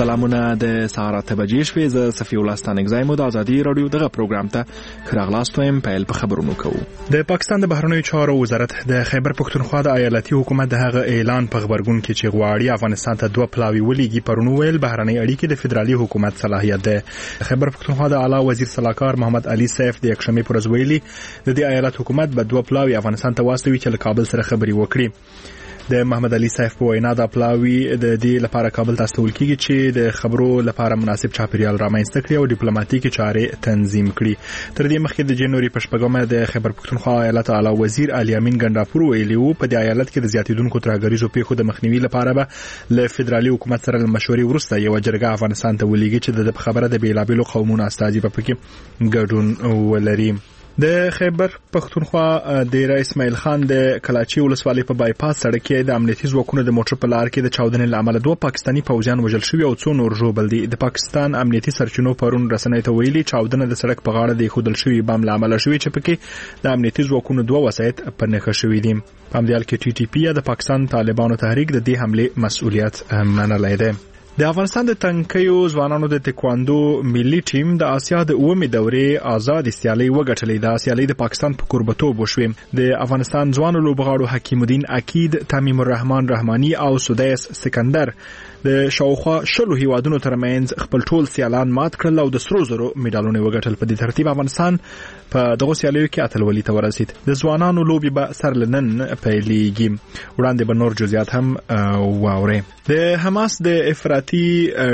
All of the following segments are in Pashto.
سلامونه د سهار 8 بجې شوې. زه صفي الله ستانکزی مو د ازادي رادیو دغه پروګرام ته راغلاست ویم. پیل په خبرونو کوو. د پاکستان د بهرنیو چارو وزارت د خیبر پښتونخوا د ایالتي حکومت د هغه اعلان په خبرګون کې چې غواړي افغانستان ته دوه پلاوي ولېږي پرون ویل بهرنۍ اړیکې د فدرالي حکومت صلاحیت ده. خیبر پښتونخوا د اعلی وزیر صلاحکار محمد علي سیف د یکشنبه پر ورځ ویلي د دې ایالت حکومت به دوه پلاوي افغانستان ته واستوي چې له کابل سره خبري وکړي. د محمد علي سیف په وینا د پلاوي د دې لپاره کابل ته استول کیږي چې د خبرو لپاره مناسب چاپیریال رامنځته کړي او ډیپلوماټیکي چارې تنظیم کړي. تر دې مخکې د جنوري په شپږمه د خیبر پښتونخوا ایالت اعلی وزیر علي امین ګنداپور ویلي وو په دې ایالت کې د زیاتیدونکو ترهګریزو پیښو د مخنیوي لپاره به له فدرالي حکومت سره مشورې وروسته یو جرګه افغانستان ته ولېږي چې د خبره د بیلابېلو قومونو استازي په کې ګډون ولري. د خیبر پښتونخوا د رئیس اسماعیل خان د کلاچي ولسوالۍ په بایپاس سړک کې د امنیتي ځواکونو د موټر په لار کې د چاودنې لامل دوه پاکستانی پوځیان وژل شوي او څو نور ژوبل دي. د پاکستان امنیتي سرچینو پرون رسنۍ ته ویلي چاودنه د سړک په غاړه د خودل شوی بم لامل شوی چې پکې د امنیتي ځواکونو دوه وسایط په نښه شوي دي. په همدې حال کې ټي ټي پی د پاکستان طالبانو تحریک د دې حمله مسؤلیت منلی دی. د افغانستان د تنکیو ځوانانو د تکواندو ملي ټیم د آسیا د 9مې دورې آزاد سیالي وګټلې. د سیالي د پاکستان په قربتوب وشوې. د افغانستان ځوانو لوبغاړو حکیم الدین عقید، تمیم الرحمن رحمانی او سدیس سکندر د شاوخوا 10 هیوادونو ترمنځ خپل ټول سیالان مات کړل او د سرو زرو میډالونه وګټل. په دې ترتیب افغانستان په دغه سیالیو کې اتلولي ته ورسید. د ځوانانو لوبي به سر لنن پیلېږي. وړاندې به نور جزئیات هم واوري. د حماس د افراطي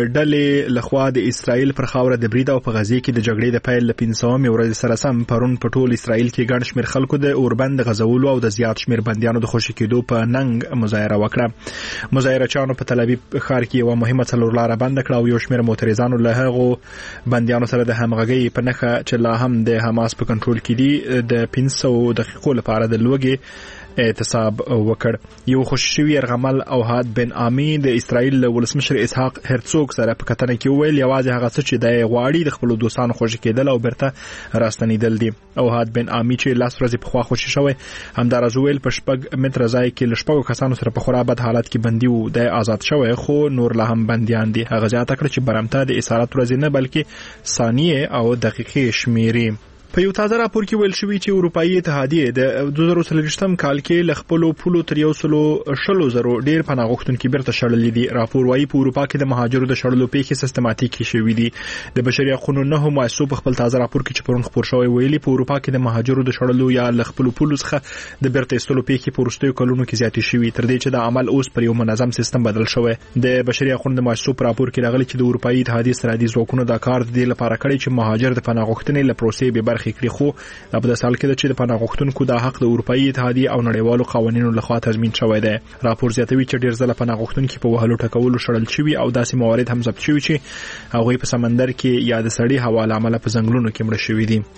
ډلې لخوا د اسرائیل پر خاوره د برید او په غزه کې د جګړې د پیل ل 500 ورځې سره سم پرون په ټول اسرائیل کې ګڼ شمېر خلکو د اوربند غزولو او د زیات شمېر بنديانو د خوشی کېدو په ننګ مظاهره وکړه. مظاهرچیانو په تل ابیب کې یو مهمه څلورلاره بند کړه او یو شمېر معترضانو له هغو بنديانو سره د همغږۍ په نښه چې لا هم د حماس په کنټرول کې دي د 500 دقیقو لپاره د لوګي اعتصاب وکړ. یو خوششوي ارغمل او هاد بن آمی د اسرائیل ولسمشر اسحاق هرڅوګ سره په کتنه کې ویل یوازې هغه څه چې د غواړي د خپل دوستانو خوشی کېدل او برته راستنیدل دي. او هاد بن آمی چې لاس ورځې په خوا خوشی شوی همدار زویل په شپږ متر ځای کې لشپږو کسانو سره په خورا بد حالت کې بندي وو. د آزاد شوی خو نور لا هم بنديان دي. هغه ځای تکړه چې برمته د اسارت ورځې نه بلکې ثانیه او دقیقې شمیري. په یو تازه راپور کې ویل شوی چې اروپאי اتحادیه د 2023م کال کې ل خپل پولو تر 100,000 ډیر پناه غوښتونکو بیرته شړلې دي. راپور وايي په اروپا کې د مهاجرو د شړلو پیښې سیستماتیکي شوې دي. د بشري حقوقو نه مؤسسو په خپل تازه راپور کې چې پرون خبر شوی ویلي په اروپا کې د مهاجرو د شړلو یا ل خپل پولو څخه د بیرته ایستلو پیښې په وروستیو کلونو کې زیاتې شوې تر دې چې د عمل اوس پر یو منظم سیستم بدل شوی. د بشري حقوقو د مؤسسو په راپور کې راغلي چې د اروپאי اتحادیه سره د ځواکونو د کار د لپاره کړی چې مهاجر د پناه غوښتنې له پروسې به برخې کړي. خو دا په سال کې چې د پناه غوښتونکو د حق د اروپאי اتحادیه او نړیوالو قوانینو لخوا تضمین شوی دی. راپور زیاتوي چې ډیر ځله پناه غوښتونکو په وهلو ټکولو شړل شوی او داسې موارد هم ثبت شوی چې هغه په سمندر کې یا د سړی حواله عمله په ځنګلونو کې مړ شوی دي.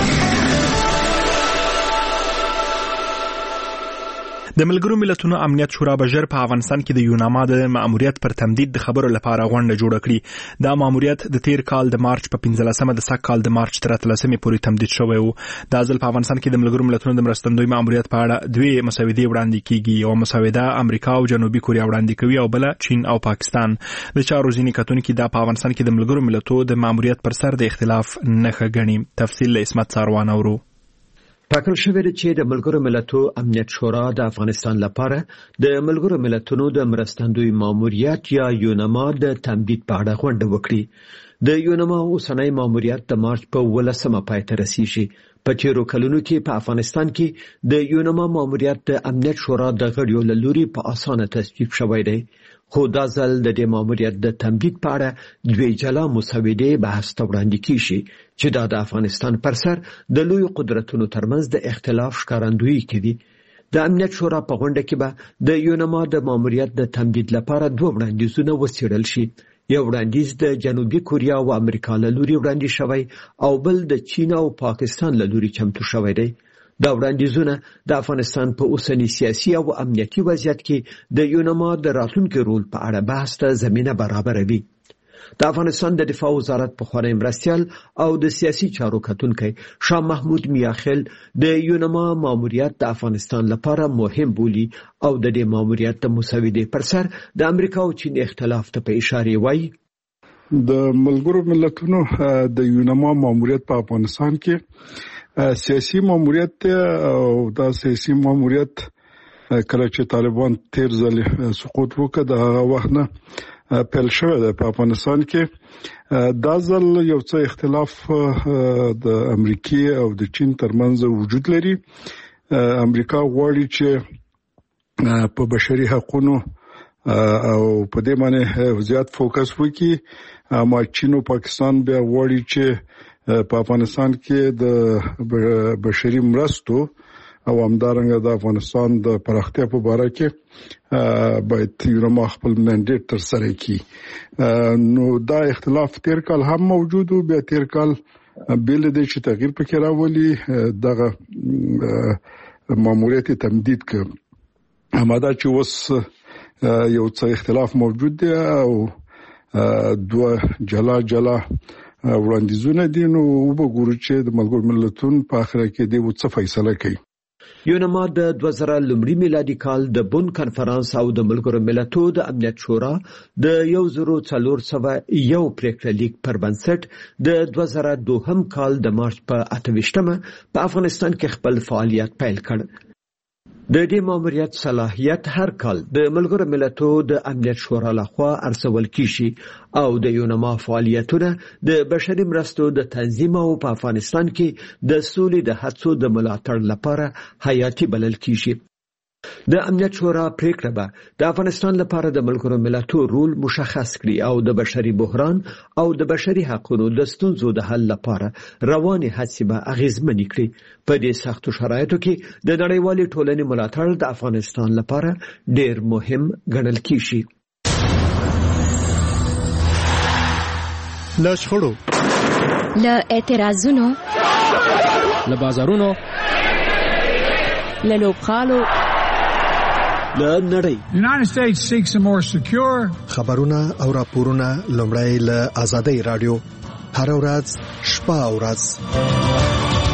د ملګرو ملتونو امنیت شورا بجر په افغانستان کې د یوناما د مأموریت پر تمدید د خبرو لپاره غونډه جوړه کړې. دا مأموریت د تیر کال د مارچ په 15مه د سږ کال د مارچ تر 13مه پورې تمدید شوی و. دا ځل په افغانستان کې د ملګرو ملتونو د مرستندوی مأموریت په اړه دوه مسودې وړاندې کیږي. یو مسوده امریکا او جنوبي کوریا وړاندې کوي او بل چین او پاکستان. د چارو ځینې کتونکو دا په افغانستان کې د ملګرو ملتونو د مأموریت پر سر د اختلاف نښه ګڼي. تفصیل له اسمت ساروان اورو. ټاکل شوی دی چې د ملګرو ملتونو امنیت شورا د افغانستان لپاره د ملګرو ملتونو د مرستندوی ماموریت یا یوناما د تمدید په اړه غونډه وکړي. د یوناما اوسنۍ ماموریت د مارچ په 18مه پای ته رسیږي. په تیرو کلونو کې په افغانستان کې د یوناما ماموریت د امنیت شورا د غړیو له لوري په اسانه تصویب شوی دی. خو دا ځل د دې ماموریت د تمدید په اړه دوه جلا مسودې بحث ته وړاندې کیږي چې د افغانستان پر سر د لوی قدرتونو ترمنځ د اختلاف ښکارندویي کوي. د امنیت شورا په غونډه کې به د یوناما د ماموریت د تمدید لپاره دوه وړاندیزونه وڅېړل شي. یو وړاندیز د جنوبي کوریا او امریکا له لوري وړاندې شوی او بل د چین او پاکستان له لوري چمتو شوی دی. دا وړاندیزونه د افغانستان په اوسنی سیاسي او امنیتي وضعیت کې د یوناما د راتلونکي رول په اړه بحث ته زمینه برابروي. د افغانستان د دفاع وزارت پخوانی مرستیال او د سیاسي چارو کتونکی شاه محمود میاخیل د یوناما ماموریت د افغانستان لپاره مهم بولي او د دې ماموریت د مسودې پر سر د امریکا او چین اختلاف ته په اشاره وایي. د ملګرو ملتونو د یونما ماموریت په افغانستان کې سیاسي ماموریت او دا سیاسي ماموریت کله چې طالبان تیر ځل سقوط وکړ د هغه وخت نه پیل شوی دی په افغانستان کې. دا ځل یو څه اختلاف د امریکای او د چین ترمنځ وجود لري. امریکا غواړي چې په بشري حقوقو او په دې باندې زیات فوکس وکړي، اما چین او پاکستان بیا غواړي چې په افغانستان کې د بشري مرستو او همدارنګه د افغانستان د پراختیا په اړه کې باید یو خپل منډیټ تر سره کړي. نو دا اختلاف تیر کال هم موجود و، بیا تیر کال بل د چې تغییر پکې راولي دغه ماموریت تمدید کړ. همدا چې اوس یو څه اختلاف موجود دی او دوه جلا وړاندیزونه دي. نو وګورو چې د ملګرو ملتونو په اخر کې دی څه فیصله کوي. یونما د 2000 میلادي کال د بون کانفرنس او د ملګرو ملتونو د امنیت شورا د 1401 پریکړه لیک پر بنسټ د 2002 کال د مارچ په 28مه په افغانستان کې خپل فعالیت پیل کړ. د دې ماموریت صلاحیت هر کال د ملګرو ملتونو د امنیت شورا لخوا ارسول کیږي او د یونما فعالیتونه د بشري مرستو د تنظیم او په افغانستان کې د سولې د هڅو د ملاتړ لپاره حیاتي بلل کیږي. د امنیت شورا پریکړه به د افغانستان لپاره د ملګرو ملتونو رول مشخص کړي او د بشري بحران او د بشري حقوقو د ستونزو د حل لپاره رواني هڅې به اغیزمنې کړي. په دې سختو شرایطو کې د نړیوالې ټولنې ملاتړ د افغانستان لپاره ډېر مهم ګڼل کیږي. له شخړو، له اعتراضونو، له بازارونو، له لوبغالو، له نړۍ. The United States seeks a more secure. خبرونه او راپورونه لومړی له آزادۍ رادیو هر ورځ شپه او ورځ.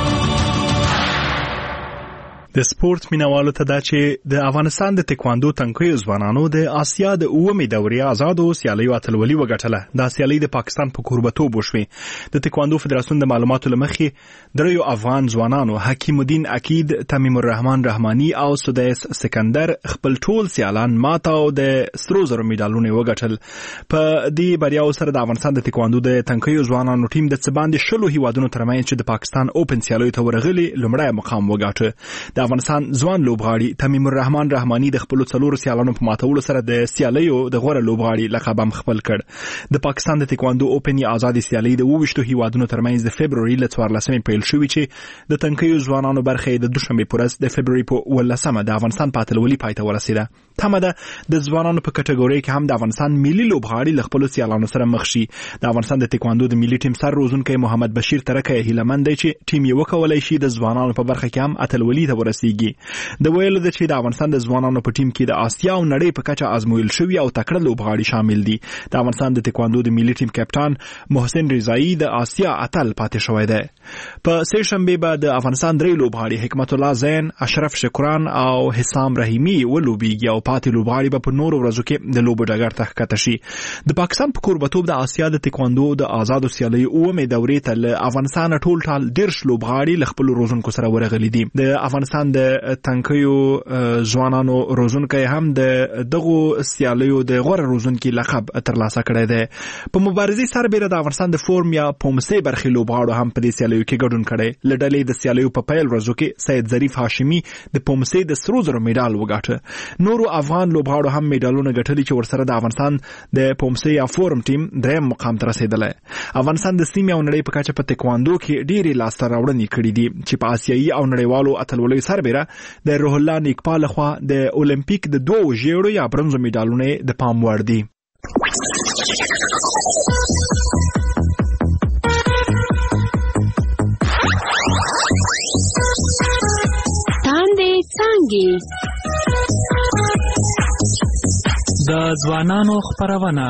د سپورت مینوالو ته دا چې د افغانستان د تکواندو تنکیو ځوانانو د آسیا د 9مې دورې آزادو سیالیو اتلولي وګټله. دا سیالي د پاکستان په کوربتوب وشوه. د تکواندو فدراسیون د معلوماتو لمخې دریو افغان ځوانانو حکیم الدین عقید، تمیم الرحمن رحمانی او سدیس سکندر خپل ټول سیالان ماته او د سرو زرو میډالونه وګټل. په دې بریاو سره د افغانستان د تکواندو د تنکیو ځوانانو ټیم د څباندې 10 هیوادونو ترمنځ چې د پاکستان اوپن سیالیو ته ورغلي لومړی مقام وګاټه. د افغانستان ځوان لوبغاړي تمیم الرحمن رحمانی د خپل څلور سیالانو په ماتولو سره د سیالیو د غوړه لوبغاړي لقب هم خپل کړ. د پاکستان د تکواندو اوپن آزادي سیالي د 22 هیوادونو ترمنځ د فبرवरी ل 14مې پیل شوې چې د تنکیو ځوانانو برخه د دوشنبه پورز د فبرवरी په 18مه د افغانستان په اتلولي پایته ورسیده. تمه ده د ځوانانو په کټګوري کې هم د افغانستان ملي لوبغاړي ل خپل سیالانو سره مخ شي. د افغانستان د تکواندو د ملي ټیم سر روزونکي محمد بشیر ترکه هیلمن دی چې ټیم یې وکولای شي د ځوانانو په برخه کې هم اتلولي ته ورسیږي. د ویلو د چې د افغانستان د ځوانانو په ټیم کې د آسیا او نړۍ په کچه آزمویل شوی او تکړه لوبغاړي شامل دي. د افغانستان د تکواندو د ملي ټیم کپټان محسن رضایی د آسیا اتل پاتې شوی دی. په سه شنبه به د افغانستان درې لوبغاړي حکمت الله زین، اشرف شکران او حسام رحیمی ولوبېږي او پاتې لوبغاړي به په نورو ورځو کې د لوبو ډګر ته ښکته شي. د پاکستان په کوربتوب د آسیا د تکواندو د آزادو سیالیو 9مې دورې ته له افغانستان ټول 10 لوبغاړي له خپل روزونکو سره ورغلي دي. د افغانستان د تنکیو ځوانانو روزونکي هم د دغه سیالیو د غوړه روزونکي لقب ترلاسه کړی دی. په مبارزې سربېره د افغانستان د فورم یا پومسې برخې لوبغاړو هم په دې سیالیو کې ګډون کړی. له ډلې د سیالیو په پیل ورځو کې سید ظریف هاشمي د پومسې د سرو زرو میډال وګاټه. نورو افغان لوبغاړو هم میډالونه ګټلي چې ورسره د افغانستان د پومسې یا فورم ټیم دریم مقام ته رسیدلی. افغانستان د سیمې او نړۍ په کچه په تکواندو کې ډېرې لاسته راوړنې کړې دي چې په آسیایي او نړیوالو اتلولیو سربېره د روح الله نیکپال لخوا د اولمپیک د 2 ژیړو یا برونزو میډالونه د پام وړ دي. تاندې څانګې د ځوانانو خبرونه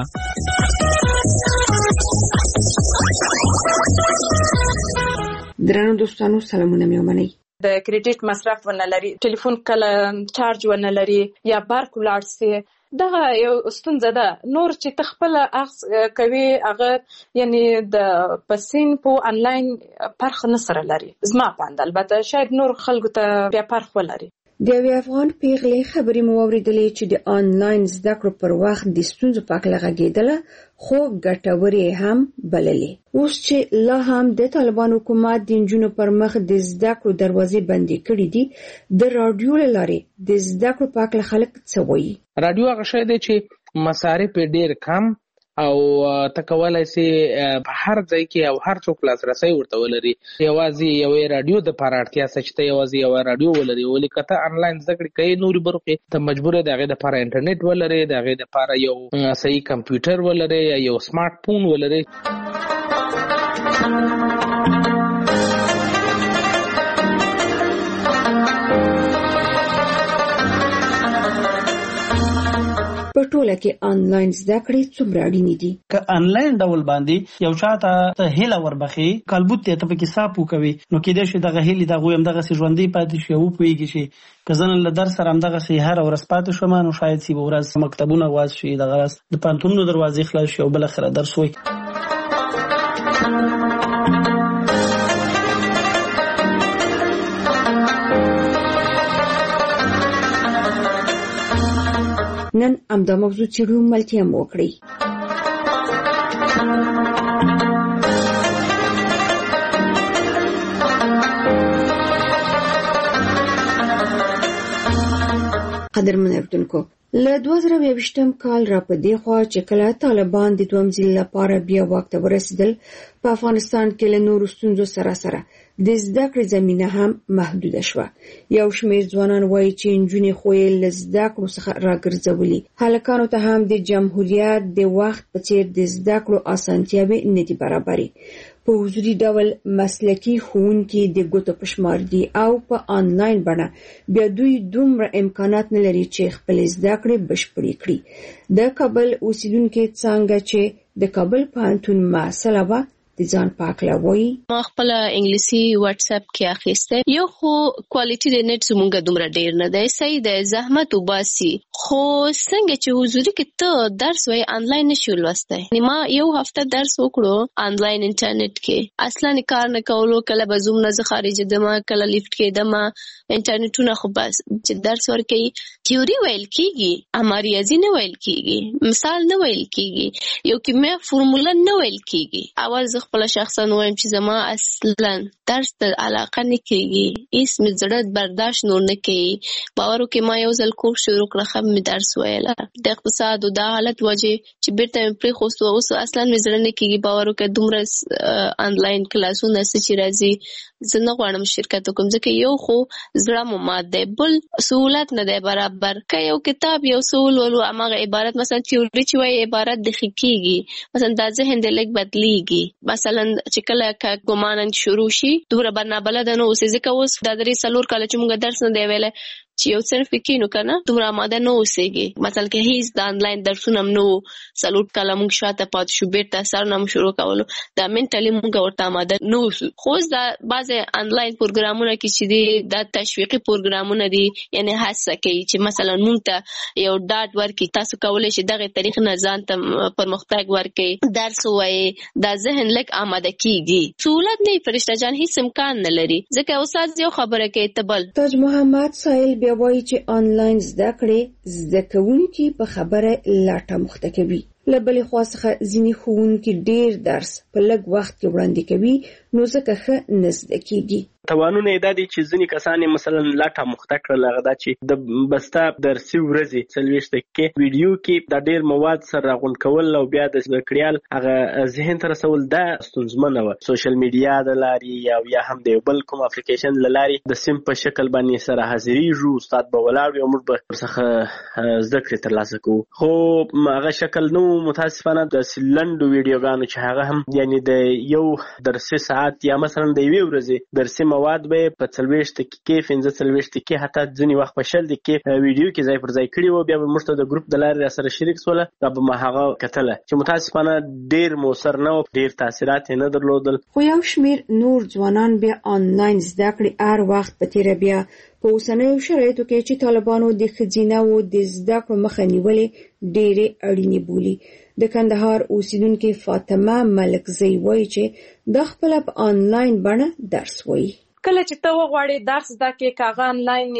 درنو دوستانو سلامونه مې ومنئ. د کریډټ مصرف ونه لري، ټلیفون کله چارج ونه لري یا برق ولاړ سي، دغه یو ستونزه ده. نور چې تخپل اخذ کوي هغه یعنی د پسین په انلاین پرخ نه سره لري. زما پاند البته شاید نور خلکو ته بیا پرخ ولري. د یوې افغان پیغلې خبرې مو واورېدلې چې د آنلاین زده کړو پر وخت د ستونزو په اړه غږېدله، خو ګټورې هم بللې. اوس چې لا هم د طالبان حکومت د نجونو پر مخ د زده کړو دروازې بندې کړې دي، د رادیو له لارې د زده کړو په اړه خلک څه وایي؟ رادیو هغه شی دی چې مصارف ډېر کم او تکولای سي په هر ځای کې او هر څوک لاسرسي ورته ولري. یوازې یو رادیو د پراړتیا سچته یوازې یو رادیو ولري، ولې کته انلاین زده کړې کوي نوري برخه ته مجبور دی هغه د پر انټرنیټ ولري، دغه د پر یو صحیح کمپیوټر ولري یا یو سمارټ فون ولري. په ټوله کې آنلاین زده کړې څومره اړینې دي؟ که آنلاین ډول باندې یو چاته هیله وربخي کلبوت ته پکې صاحب کوي، نو کې دې شي دغه هیله دغه هم دغه ژوندۍ پاتې شي او پويږي شي کزن له درس سره هم دغه سي هر ورځ پاتې شوم، نو شاید سی ورځ مکتبونه واز شي، دغه د پانتونو دروازې خلاص شي او بل اخر درس وي. نن امدا موضوع چیرو ملتیا موکړي. قدرمن اردوونکو، له 2022 کال را په دی خوا چې کله طالبان د دویم ځل لپاره بیا واک ته ورسېدل، په افغانستان کې له نورو ستونزو سره سره د زده کړې زمینه هم محدوده شوه. یو شمېر ځوانان وایي چې نجونې خو یې له زده کړو څخه راګرځولي، هلکانو ته هم د جمهوریت د وخت په څېر د زده کړو اسانتیاوې نه دي برابرې. په حضوري ډول مسلکي ښوونکي د ګوتو په شمار دي او په آنلاین بڼه بیا دوی دومره امکانات نه لري چې خپل زده کړې بشپړې کړي. د کابل اوسیدونکي څنګه چې د کابل پوهنتون محصله وه د ځان پاکله وایي، ما خپل انګلیسي واتس اپ کې اخیسته، یو خو کوالټي د نت زمونږ دومره ډیر نه دی، صحیح دی، زحمت وباسي، خو څنګه چې حضوري کې ته درس وای آنلاین نشو لوستی. ما یو هفته درس وکړو آنلاین انټرنیټ کې، اصلا کار نه کولو، کله به زوم نه خارج دمه، کله لیفت کې دمه، انټرنیټونه خو بس چې درس ورکوي تیوري ویل کیږي، اما ریاضي نه ویل کیږي، مثال نه ویل کیږي، یو کیمیا فرموله نه ویل کیږي. اول زه خپل شخصا وایم چې زما اصلا درس ته علاقه نه کیږي، هیڅ مې زړه برداشت نور نه کوي. باور وکړئ ما یو ځل کورس شروع کړ، خو مې درس ویله د اقتصاد او د حالت وجه چې بیرته مې پرېښوست، اوس اصلا مې زړه نه کیږي. باور وکړئ دومره آنلاین کلاسونه چې راځي زه نه غواړم شرکت وکړم، ځکه یو خو زړه مو مات دی، بل سهولت نه دی برابر. که یو کتاب یو څه ولولو هماغه عبارت مثلا تیوري چې وایي عبارت دقیق کېږي، مثلا دا ذهن د لږ بدلیږي. مثلا چې کله ګمانن شروع شي دومره به نابلده نه اوسې، ځکه اوس دا 3-4 کاله چې موږ درس نه دی ویلی چې یو صرف کینو کنه دومره آماده نه اوسېږي. مثلا که هیڅ د آنلاین درسونه هم نه وو، 4 کاله موږ شاته پاتې شو، بیرته سرونه هم شروع کولو، دا منټلي موږ ورته آماده نه اوسو. خو اوس دا بعضې آنلاین پروګرامونه کې چې دي دا تشویقي پروګرامونه دي، یعنې هڅه کوي چې مثلا موږ ته یو ډاډ ورکړي، تاسو کولی شئ دغې طریق نه ځان ته پرمختګ ورکړئ، درس ووایئ، دا ذهن لږ آماده کېږي. سهولت نه وي فرشته جان، هیڅ امکان نه لري، ځکه استاد یو خبره کوي ته بل. تاج محمد سایل بیا وایي چې آنلاین زده کړې زده کوونکي په خبره لاټه مخته کوي. له بلې خوا څخه ځینې ښوونکي ډېر درس په لږ وخت کې وړاندې کوي، نو ځکه ښه نه زده کېږي. توانونه یې دا دي چې ځینې کسان یې مثلا لاټه مخته کړل، هغه دا چې د بسته درسي ورځې 40 دقیقې ویډیو کې دا ډېر مواد سره راغونډ کول او بیا د زده کړیال هغه ذهن ته رسول دا ستونزمنه وه. سوشل میډیا د لارې یا هم د یو بل کوم اپلیکیشن له لارې د سیم په شکل باندې سره حاضرېږو، استاد به ولاړ وي او موږ به ورڅخه زده کړې ترلاسه کوو. خو هغه شکل نه و متاسفانه. د لنډو ویډیوګانو چې هغه هم یعنې د یو درسي ساعت یا مثلا د یوې ورځې درسي مواد مواد به په 40 دقیقې 45 دقیقې حتی ځینې وخت په 20 دقیقې ویډیو کې ځای پر ځای کړي وو. بیا به موږ ته د ګروپ د لارې سره شریک سول، دا به ما هغه کتله چې متاسفانه ډیر موثر نه او ډیر تاثیرات نه درلودل. خو یو شمیر نور ځوانان بیا آنلاین زده کړې هر وخت په تیر بیا په اوسنیو شرایطو کې چې طالبانو د ښځیناو د زده کړو مخه نیولې ډېرې اړینې بولي. د کندهار اوسیدونکې فاطمه ملکزی وایي چې د خپل په آنلاین بڼه درس وایي. کله چې ته وغواړې درس زده کې کاغه آنلاین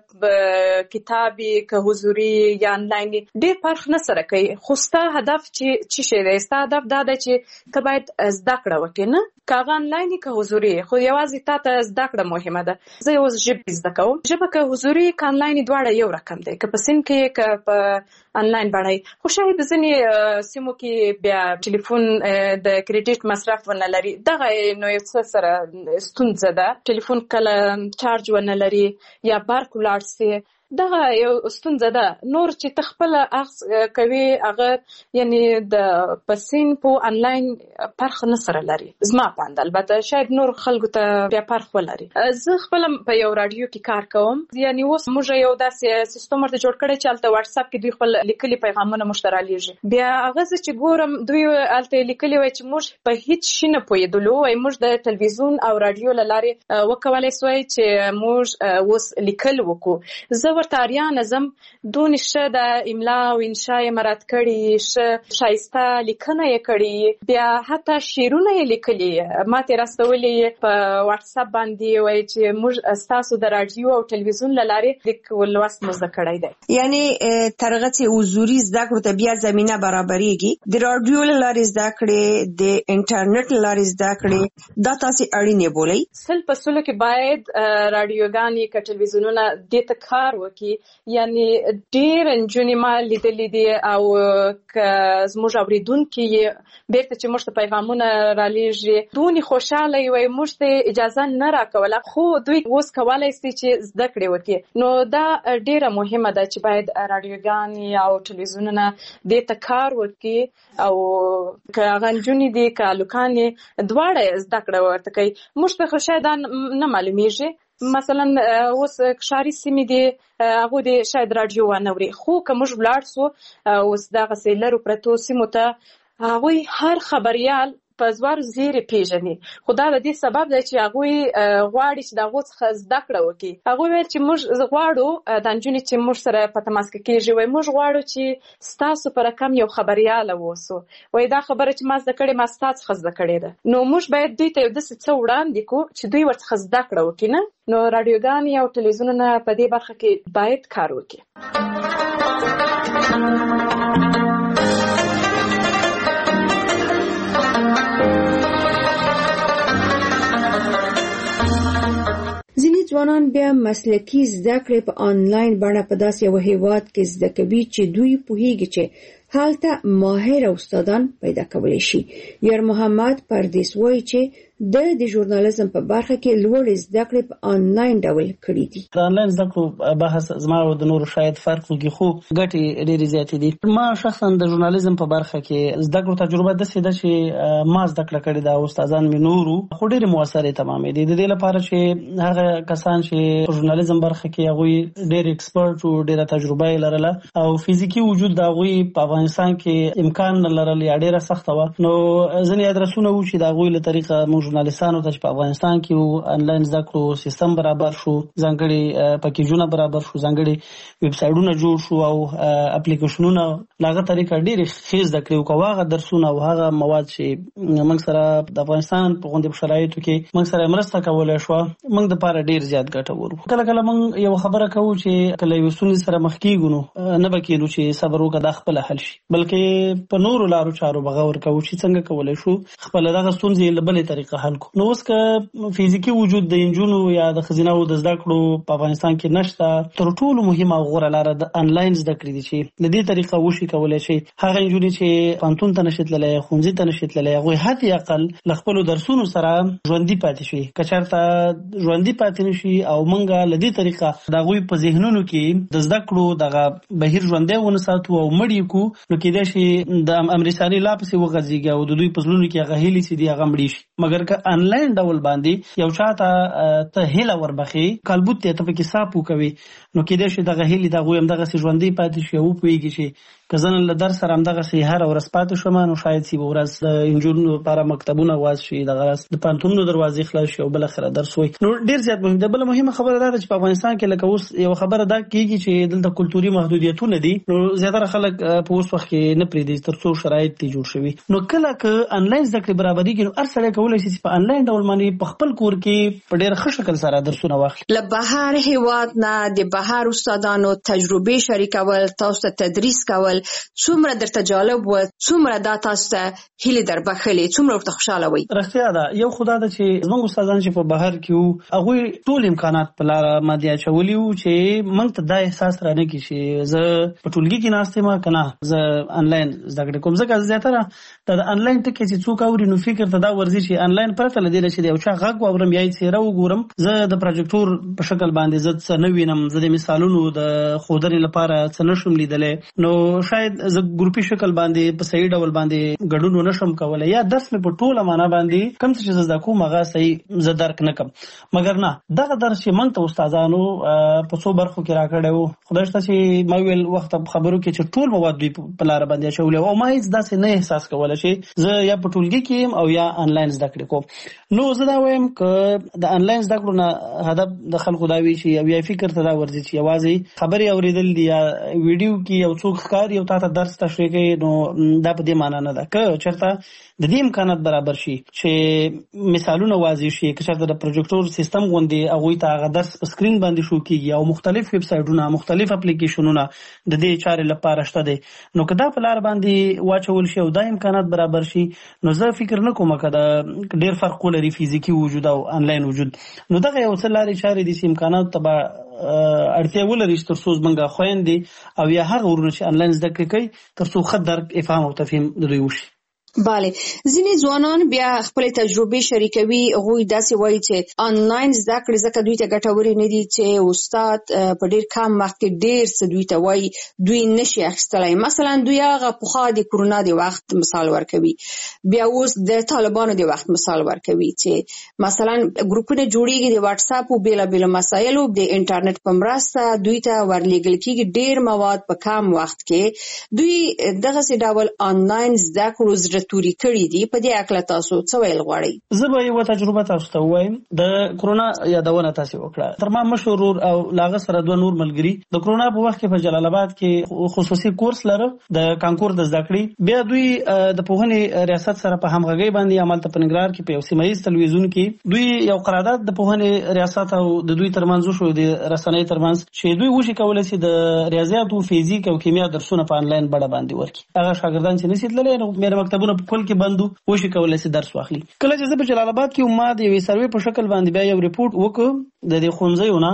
کې کتابي که حضوري یا آنلاین ډېر فرق نه سره کوي، خو ستا هدف چې شي دی، ستا هدف دا دی چې ته باید زده کړه وکړې، نه کاغه آنلاین که حضوري، خو یوازې تا ته زده کړه مهمه ده. زه اوس ژبه زده کوم، ژبه که حضوري که آنلاین دواړه یو رقم دی، که په سیم کې که په آنلاین بڼه. خو شاید ځینې سیمو کې بیا ټلیفون د کریډیټ مصرف ونه لري، دغه نو یو څه سره ستونزه ده. ټلیفون کله چارج ونه لري یا برق ولاړ سي، دغه یو ستونزه ده. نور چې ته خپل اخذ کوي هغه یعنی د پسین په آنلاین فرق نه سره لري. زما پاند البته شاید نور خلکو ته بیا فرق ولري. زه خپل په یو رادیو کې کار کوم، یعنی اوس موږ یو داسې سیستم ورته جوړ کړی چې الته واتس اپ کې دوی خپل لیکلي پیغامونه مشترالیږي. بیا هغه چې ګورم دوی الته لیکلي وای چې موږ په هیڅ شي نه پوهېدلو، وای موږ د تلویزیون او رادیو له لارې وکولای سوای چې موږ اوس لیکل وکړو. زه ورته اړیا نظم دونې ښه د املا او انشا یې مراعات کړي، ښه ښایسته لیکنه یې کړي، بیا حتی شعرونه یې لیکلي ما ته راستولي په واتس اپ باندې، وایي چې موږ ستاسو د رادیو او تلویزیون له لارې لیک لوست مو زده کړی دی. یعنی تر هغه چې حضوري زده کړو ته بیا زمینه برابرېږي، د رادیو له لارې زده کړې، د انټرنیټ له لارې زده کړې، دا تاسې اړینې بولئ. 100% کې باید رادیوګانې که تلویزیونونه دې ته کار یعنی ډېر نجونې ما لیدلې دي او که زموږ اورېدونکي یې بیرته چې موږ ته پیغامونه رالیږي دونې خوشحاله وي، موږ ته اجازه نه راکوله، خو دوی اوس کولی شي چې زده کړې وکړي. نو دا ډېره مهمه ده چې باید رادیوګانې او تلویزیونونه دې ته کار وکړي او که هغه نجونې دي که هلکانې دواړه زده کړه ورته کوي. موږ ته خو شاید نه معلومیږي، مثلا اوس ښاري سیمې دي هغوی دې شاید راډیو ونه اوري، خو که موږ ولاړ سو اوس دغسې لرو پرتو سیمو ته هغوی هر خبریال په زوار زیرې پیژني. خو دا د دې سبب دی چې هغوی غواړي چې د هغو څخه زده کړه وکړي. هغوی ویل چې موږ غواړو دا نجونې چې موږ سره په تماس کې کېږي، وایي موږ غواړو چې ستاسو په رقم یو خبریاله واوسو، وایي دا خبره چې ما زده کړې ما ستا څخه زده کړې ده. نو موږ باید دوی ته یو داسې څه وړاندې کړو چې دوی ورڅخه زده کړه وکړي. نه نو رادیوګانې او تلویزیونونه په دې برخه کې باید کار وکړي. ځینې ځوانان بیا مسلکي زده کړې په آنلاین بڼه په داسې یو هیواد کې زده کوي چې دوی پوهیږي چې هلته ماهر استادان پیدا کولی شي. یار محمد پردیس وایي چې د ژورنالیزم په برخه کې لوړې زده کړې په آنلاین ډول کړې دي. د آنلاین زده کړو بحث زما او د نورو شاید فرق وکړي، خو ګټې ډېرې زیاتې دي. ما شخصا د ژورنالیزم په برخه کې زده کړو تجربه داسې ده چې ما زده کړه کړې ده، استادان مې نورو خو ډېرې مؤثرې تمامې دي. د دې لپاره چې هغه کسان چې په ژورنالیزم برخه کې هغوی ډېر ایکسپرټ او ډېره تجربه یې لرله او فزیکي وجود د هغوی په افغانستان کې امکان نه لرل یا ډېره سخته وه، نو ځینې ادرسونه وو چې د هغوی له طریقه موږ ژورنالیستانو ته چې په افغانستان کې آنلاین زده کړو سیستم برابر شو، ځانګړي پکیجونه برابر شو، ځانګړي ویب سایټونه جوړ شو او اپلیکیشنونه له هغه طریقه ډېرې ښې زده کړې وکړو. هغه درسونه او هغه مواد چې موږ سره د افغانستان په غوندې شرایطو کې موږ سره مرسته کولی شوه، موږ دپاره ډېر زیات ګټور وو. کله کله موږ یو خبره کوو چې کله یو ستونزې سره مخ کېږو نو نه به کېدو چې صبر وکړه دا خپله حل شي، بلکې په نورو لارو چارو بغور کوو چې څنګه کولی شو خپله دغه ستونزې له بلې طریقه حل کړو. نو اوس که فزیکي وجود د نجونو یا د ښځیناو د زده کړو په افغانستان کې نشته، تر ټولو مهمه او غوره لاره د آنلاین زده کړې دي چې له دې طریقه وشي کولی شي هغه نجونې چې پوهنتون ته نشي تللی، ښوونځي ته نشي تللی، هغوی حتی اقل له خپلو درسونو سره ژوندي پاتې شي. که چېرته ژوندي پاتې نه شي او موږ له دې طریقه د هغوی په ذهنونو کې د زده کړو دغه بهیر ژوندی ونه ساتو او مړ یې کړو، نو کېدای شي د امرستاني لا پسې وغځېږي او د دوی په زړونو کې هغه هیلې چې دي هغه مړې شي. مګر ک انلاین ډول باندې یو چاته ته هیله وربخي کلبوت ته پکې صاحب کوي نو کېدې شي دغه هیله دغه هم دغه ژوندۍ پاتې شي او پويږي شي کزن له در سره هم دغه سي هر ورځ پاتې شوم نو شاید سی ورځ د انجونو لپاره مکتبونه واز شي دغه د پانتونو دروازې خلاص شي او بل اخره درس وي نو ډیر زیات مهم ده. بل مهمه خبره ده چې په افغانستان کې لکه اوس یو خبره ده کیږي چې دلته کلتوري محدودیتونه دي نو زیاتره خلک په اوس وخت کې نه پریدي ترڅو شرایط تی جوړ شوي نو کله ک انلاین زده کړې برابرۍ کې نو هر سړی کولای شي چې په انلاین ډول باندې په خپل کور کې په ډیر ښه شکل سره درسونه واخلي. له بهر هیواد نه د بهر استادانو تجربه شریکول تاسو ته تدریس کول څومره درته جالب و څومره دا تاسو ته هیله دربخلې څومره ورته خوشاله وي؟ رښتیا ده یو خدای ته چې زموږ استادان چې په بهر کې هغه ټول امکانات په لار مادي اچولي وو چې موږ ته دا احساس را نه کیږي زه په ټولګي کې ناستم کنه زه انلاین زده کړې کوم ځکه زیاتره د انلاین ټکی چې څوک اوري نو فکر ته دا ورزي چې انلاین پرته لدی چې یو چا غږ واورم یا چیرې وګورم زه د پروجیکټور په شکل باندې زه څه نه وینم زه د مثالونو د خودري لپاره څه نشم لیدلې نو شاید زه ګروپي شکل باندې په صحیح ډول باندې ګډون نشم کولای یا درس مې په ټوله معنا باندې کوم څه زده کوم هغه صحیح زه درک نه کوم مګر نه دغه درس چې موږ ته استادانو په څو برخو کې راکړیو خدای شته چې ما ویل وخت خبرو کې چې ټول مواد دوی په لار باندې شولې او ما هیڅ داسې نه احساس کولای چې زه یا په ټولګي کې او یا انلاین زده کړې کوم نو زه دا وایم ک د انلاین زده کړو نه هدف د خلکو دا وی چې یا فکر ته دا ورځي چې یوازې خبري اوریدل دي یا ویډیو کې یو څوک ښکار یو تاسو درس تشریح کوي نو دا په دې معنی نه ده ک چرته د دې امکانات برابر شي چې مثالونه واضح شي که چرته د پروجیکټور سیستم غوندي هغه ته هغه درس په سکرین باندې شو کیږي او مختلف ویب سایټونه مختلف اپلیکیشنونه د دې چارې لپاره شته دي نو کدا په لار باندې واچول شي او دا امکانات برابر شي نو زه فکر نه کوم کدا ډیر فرق لري فزیکی وجود او انلاین وجود نو دغه یو څه لارې چارې دي چې امکانات تبع اړتیا ولري چې ترڅو زمونږه خويندې او یا هغه ورونه چې انلاین زده کړې کوي ترڅو ښه درک افهام او تفهیم د دوی وشي. بله ځینې ځوانان بیا خپل تجربه شریکوي غوي داسې وایي چې آنلاین زده کړې ځکه دوی ته ګټورې نه دي چې استاد په ډیر کم وخت کې ډیر څه دوی ته وایي دوی نشي اخیستلای مثلا دوی هغه پخوا د کورونا د وخت مثال ورکوي بیا اوس د طالبانو د وخت مثال ورکوي چې مثلا ګروپونه جوړیږي د واتس اپ او بیل مسایلو د انټرنیټ په مرسته دوی ته ورلېږل کیږي ډیر مواد په کم وخت کې دوی دغه څه ډول آنلاین زده کړو توري کړی دي په دې اکل تاسو څه ویل غواړئ؟ زه به یو تجربه تاسو ته وایم د کورونا یادونه تاسو وکړه تر ما مشهور او لاغه سره دوه نور ملګری د کورونا په وخت کې په جلال آباد کې خصوصي کورس لره د کانکور د زده کړې بیا دوی د پوهنې ریاست سره په همغږي باندې عمل ته پنګرار کې په سیمایي تلویزیون کې دوی یو قرارداد د پوهنې ریاست او د دوی ترمنځ شو د رسنۍ ترمنځ چې دوی وشي کولای شي د ریاضیات او فزیک او کیمیا درسونه په انلاین بڼه باندې ورکړي هغه شاګردان چې نشي تللی نو مې مکتبونه په کل کې بندو وشي کولای شي درس واخلي کله چې زه په جلال آباد کې ما د یوې سروې په شکل باندې بیا یو ریپورت وکړ د دې خونځیونه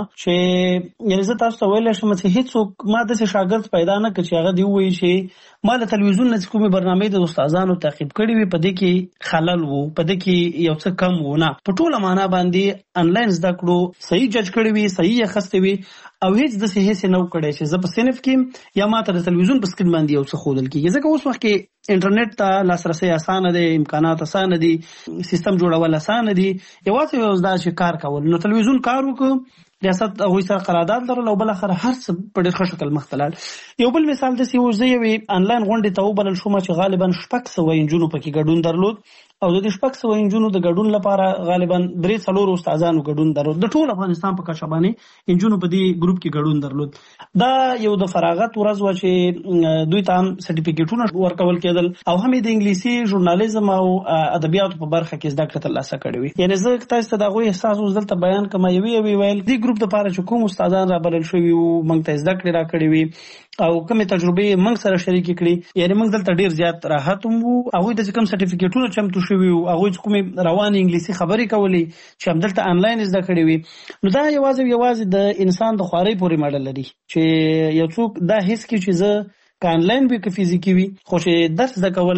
چې یعنی زه تاسو ته ویل شم چې هیڅوک ما د شاګرد پیدا نه کړ چې هغه دی وایي چې ما له تلویزیون نه کومه برنامه د استادانو تعقیب کړې وي په دې کې خلل وو په دې کې یو څه کم وو نه په ټوله معنا باندې انلاین زده کړو صحیح جج کړې وي صحیح اخستې وي او هیڅ د صحیح نه وکړي چې زه په صنف کې یا ما ته د تلویزیون په سکرین باندې یو څه خودل کیږي ځکه اوس وخت کې انټرنیټ ته لاسرسي اسانه دي امکانات اسانه دي سیستم جوړول اسانه دي یوازې یو ځدا چې کار کول نو تلویزیون کار وکړو ریاست هغه سره قرارداد لرل او بل اخر هر څه په ډېر ښه شکل مختلل یو بل مثال د سی وزي وی انلاین غونډه ته وبلل شو چې غالبا شپږ سو انجونو پکې ګډون درلود او د شپږ سو انجونو د ګډون لپاره غالبا 3-4 استادانو ګډون درلود د ټول افغانستان په کچه باندې انجونو په دې ګروپ کې ګډون درلود دا یو د فراغت ورځ و چې دوی ته سرټیفیکیټونه ورکول کېدل او هم د انګلیسي ژورنالیزم او ادبیاتو په برخه کې زده کړه ترلاسه کړې وي یعنی زه تاسو ته دا غوي احساس اوس دلته بیان کوم یوي ویل دې ګروپ لپاره چې کوم استادان را بلل شوی وو موږ ته زده کړه را کړې وي او کومه تجربه موږ سره شریک کړي یعنی موږ دلته ډیر زیات راحت وو هغه د کوم سرټیفیکیټونه چمتو شوی وو هغه کومه روان انګلیسي خبرې کولې چې هم دلته انلاین زده کړې وي نو دا یوازې د انسان د خواري پورې ماډل لري چې یو څوک دا هیڅ کې چې زه ک انلاین به ک فزیکی وي خو چې درس د کول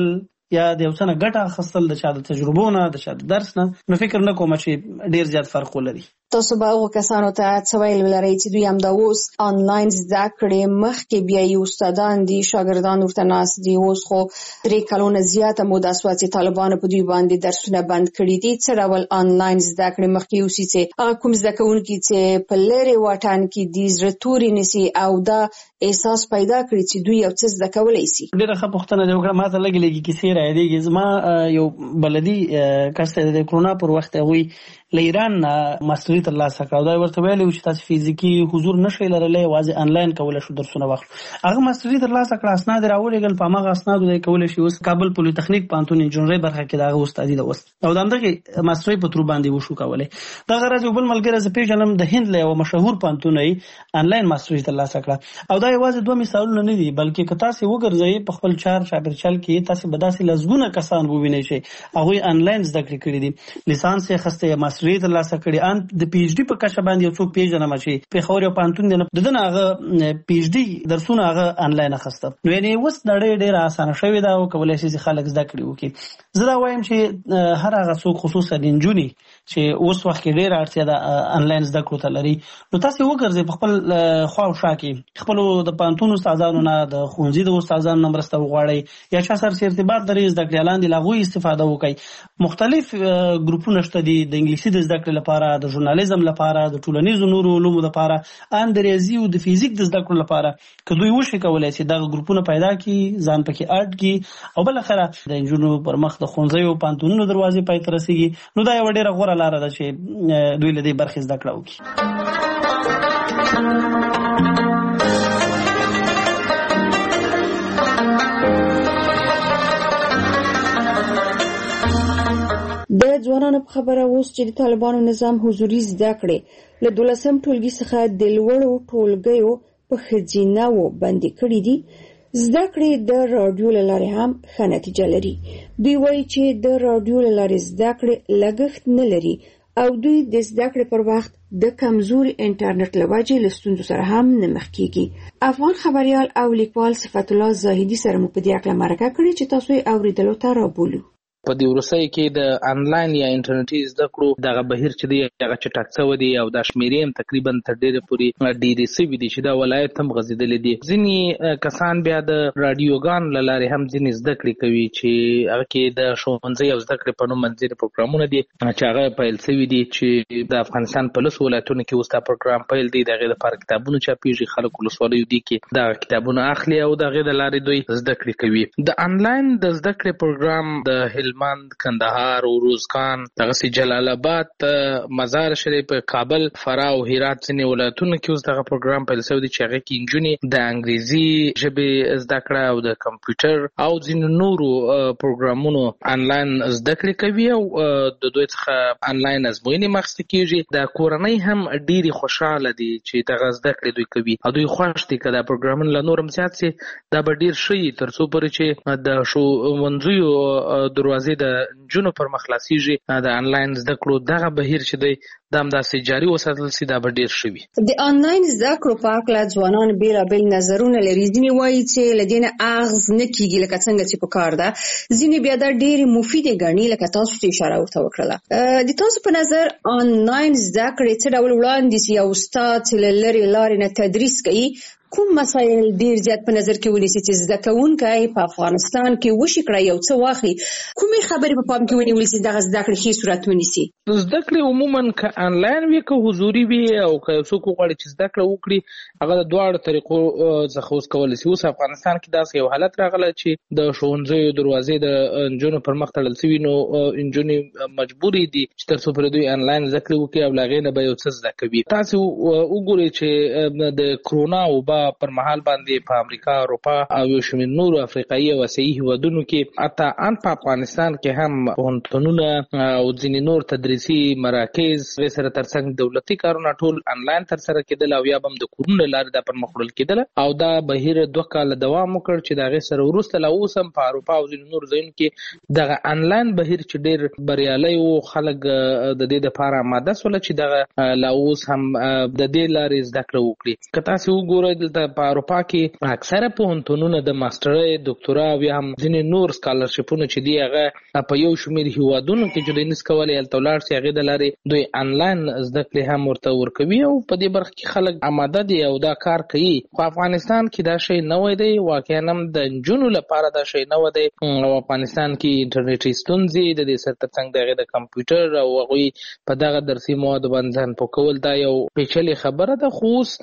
یا د یو څه نه ګټه اخیستل د چا د تجربو نه د چا د درس نه، نو فکر نه کوم چې ډیر زیات فرق ولري. تاسو به هغو کسانو ته څه ویل ولرئ چې دوی همدا اوس آنلاین زده کړې مخکې بیایي، استادان دي، شاګردان ورته ناست دي، اوس خو 3 کلونه زیاته موده شوه چې طالبانو په دوی باندې درسونه بند کړي دي. څه ډول آنلاین زده کړې مخکې یوسي چې هغه کوم زده کوونکي چې په لرې واټن کې دي زړه توري نیسي او دا احساس پیدا کړي چې دوی یو څه زده کولی شي؟ ډېره ښه پوښتنه دې وکړه. ما ته لږې کیسې رایادېږي. زما یو بلدي کس دی د کرونا پر وخت هغوی له ایران ماستري ترلاسه کړه او دا ورته ویلي و چې تاسو فزیکي حضور نشئ لرلی، یوازې آنلاین کولی شو درسونه واخلو. هغه ماستري ترلاسه کړه، اسناد یې راولېږل، په هماغه اسنادو دی کولی شي اوس کابل پولي تخنیک پوهنتون انجینرۍ برخه کې د هغه استادي ده اوس او د همدغې ماسترۍ په ترو باندې وشو کولی. دغه ورځ یو بل ملګری زه پېژنم د هند له یوه مشهور پوهنتون یې آنلاین ماستري ترلاسه کړه او دا یوازې 2 مثالونه نه دي، بلکې که تاسې وګرځئ په خپل چاپېرچال کې تاسې به داسې لسګونه کسان ووینئ چې هغوی آنلاین زده کړې کړي دي، لیسانس یې اخیستی یا ماستري ترلاسه کړي. ان د پی ایچ ډي په کچه باندې یو څوک پیژنم چې پېښور یو پوهنتون دی، د ده نه هغه پی ایچ ډي درسونه هغه آنلاین اخیسته. نو یعنې اوس نړۍ ډېره اسانه شوې ده او کولی شي چې خلک زده کړې وکړي. زه دا وایم چې هر هغه څوک خصوصا نجونې چې اوس وخت کې ډېره اړتیا ده آنلاین زده کړو ته لري، نو تاسې وګرځئ په خپل خوا او شا کې خپلو د پوهنتون استادانو نه، د ښوونځي د استادانو نه مرسته وغواړئ یا چا سره ارتباط لري زده کړې لاندې له هغوی استفاده وکړئ. مختلف ګروپونه شته دي د انګلیسي د زده کړې لپاره، د ژورنالیزم لپاره، د ټولنیزو نورو علومو لپاره، ان د ریاضي او د فزیک د زده کړو لپاره. که دوی وشي کولی چې دغه ګروپونه پیدا کړي، ځان پکې اډ کړي او بالاخره د نجونو پر مخ د ښوونځیو او پوهنتونونو دروازې پای ته رسېږي، نو دا یوه ډېره غوره لاره ده چې دوی له دې برخې زده کړه وکړي. د ځوانانو په خبره اوس چې د طالبانو نظام حضوري زده کړې له 12م ټولګي څخه د لوړو ټولګیو په ښځینه‌وو بندي کړي دي، زده کړې د راډیو له لارې هم ښه نتیجه لري. دوی وایي چې د راډیو له لارې زده کړې لګښت نه لري او دوی د زده کړې پر وخت د کمزوري انټرنیټ له وجې له ستونزو سره هم نه مخ کېږي. افغان خبریال او لیکوال صفت الله زاهدي سره مو په دې اړه مرکه کړې چې تاسو یې اورېدلو ته رابولو. په دې وروستیو کې د انلاین یا انټرنیټي زده کړو دغه بهیر چې دی هغه چټک شوی دی او دا شمیرې هم تقریبا تر ډېره پورې ډېرې سوي دي چې دا ولایت هم غځېدلې دي. ځینې کسان بیا د راډیوګانو له لارې هم ځینې زده کړې کوي چې هغه کې د ښوونځي او زده کړې په نوم منځري پروګرامونه دي چې هغه پیل شوي دي چې د افغانستان په 10 ولایتونو کې اوس دا پروګرام پیل دی. د هغې لپاره کتابونه چاپېږي، خلک ولسوالیو دي کې دغه کتابونه اخلي او د هغې د لارې دوی زده کړې کوي. د انلاین د زده کړې پروګرام د هلمند، کندهار، روزګان، دغسې جلال آباد، مزار شریف، کابل، فراه او هرات ځینې ولایتونو کې اوس دغه پروګرام پیل شوی دی چې هغې کې نجونې د انګریزي ژبې زده کړه او د کمپیوټر او ځینو نورو پروګرامونو آنلاین زده کړې کوي او د دوی څخه آنلاین ازموینې اخیستل کېږي. د کورنۍ هم ډېرې خوشحاله دي چې دغه زده کړې دوی کوي او دوی خوښ دي که دا پروګرامونه لا نور هم زیات سي دا به ډېر ښه وي تر څو پورې چې د ښوونځیو دروازې د نجونو پر مخ خلاصېږي. د آنلاین زده کړو دغه بهیر چې دی دا همداسې جاري وساتل سي دا به ډېر ښه وي. د آنلاین زده کړو په هکله ځوانان بېلابېل نظرونه لري. ځینې وایي چې له دې نه اغېز نه کېږي لکه څنګه چې په کار ده، ځینې بیا دا ډېرې مفیدې ګڼي لکه تاسو چې اشاره ورته وکړله. د تاسو په نظر آنلاین زده کړې څه ډول وړاندې سي؟ یو استاد چې له لرې لارې نه تدریس کوي کوم مسایل ډیر زیات په نظر کې ونیسي چې زده کوونکی په افغانستان کې وشي کړی یو څه واخلي؟ کومې خبرې په پام کې ونیول سي دغه زده کړې ښې صورت ونیسي؟ زده کړې عموما که آنلاین وي که حضوري وي او که یو څوک وغواړي چې زده کړه وکړي هغه د دواړو طریقو څخه اوس کولی سي. اوس افغانستان کې داسې یو حالت راغلی چې د ښوونځیو دروازې د نجونو پر مخ تړل سوي، نو نجونې مجبورې دي چې تر څو پورې دوی آنلاین زده کړې وکړي او له هغې نه به یو څه زده کوي. تاسې وګورئ چې د کرونا وبا پر مهال باندې په امریکا، اروپا او یو شمېر نورو افریقایي او اسیایي هیوادونو کې حتی ان په افغانستان کې هم پوهنتونونه او ځینې نور تدریسي مراکز هغې سره ترڅنګ دولتي کارونه ټول آنلاین ترسره کېدل او یا به هم د کورونو له لارې دا پرمخ وړل کېدله او دا بهیر 2 کاله دوام وکړ چې د هغې سره وروسته لا اوس هم په اروپا او ځینې نورو ځایونو کې دغه آنلاین بهیر چې ډېر بریالی و، خلک د دې دپاره آماده سوله چې دغه لا اوس هم د دې لارې زده کړه وکړي. که تاسې وګورئ دلته په اروپا کې اکثره پوهنتونونه د ماسترۍ ډاکټرا او هم ځینې نور سکالرشپونه چې دی هغه په یو شمېر هیوادونو کې چې دوی نس کولی هلته ولاړ شي هغې د لارې دوی انلاین زده کړې هم ورته ورکوي او په دې برخه کې خلک آماده دي او دا کار کوي. خو افغانستان کې دا شی نوی دی، واقعا هم د نجونو لپاره دا شی نوی دی او افغانستان کې انټرنیټي ستونزې د دې سره ترڅنګ د هغې د کمپیوټر او هغوی په دغه درسي موادو باندې ځان پوه کول دا یو پیچلې خبره ده، خو اوس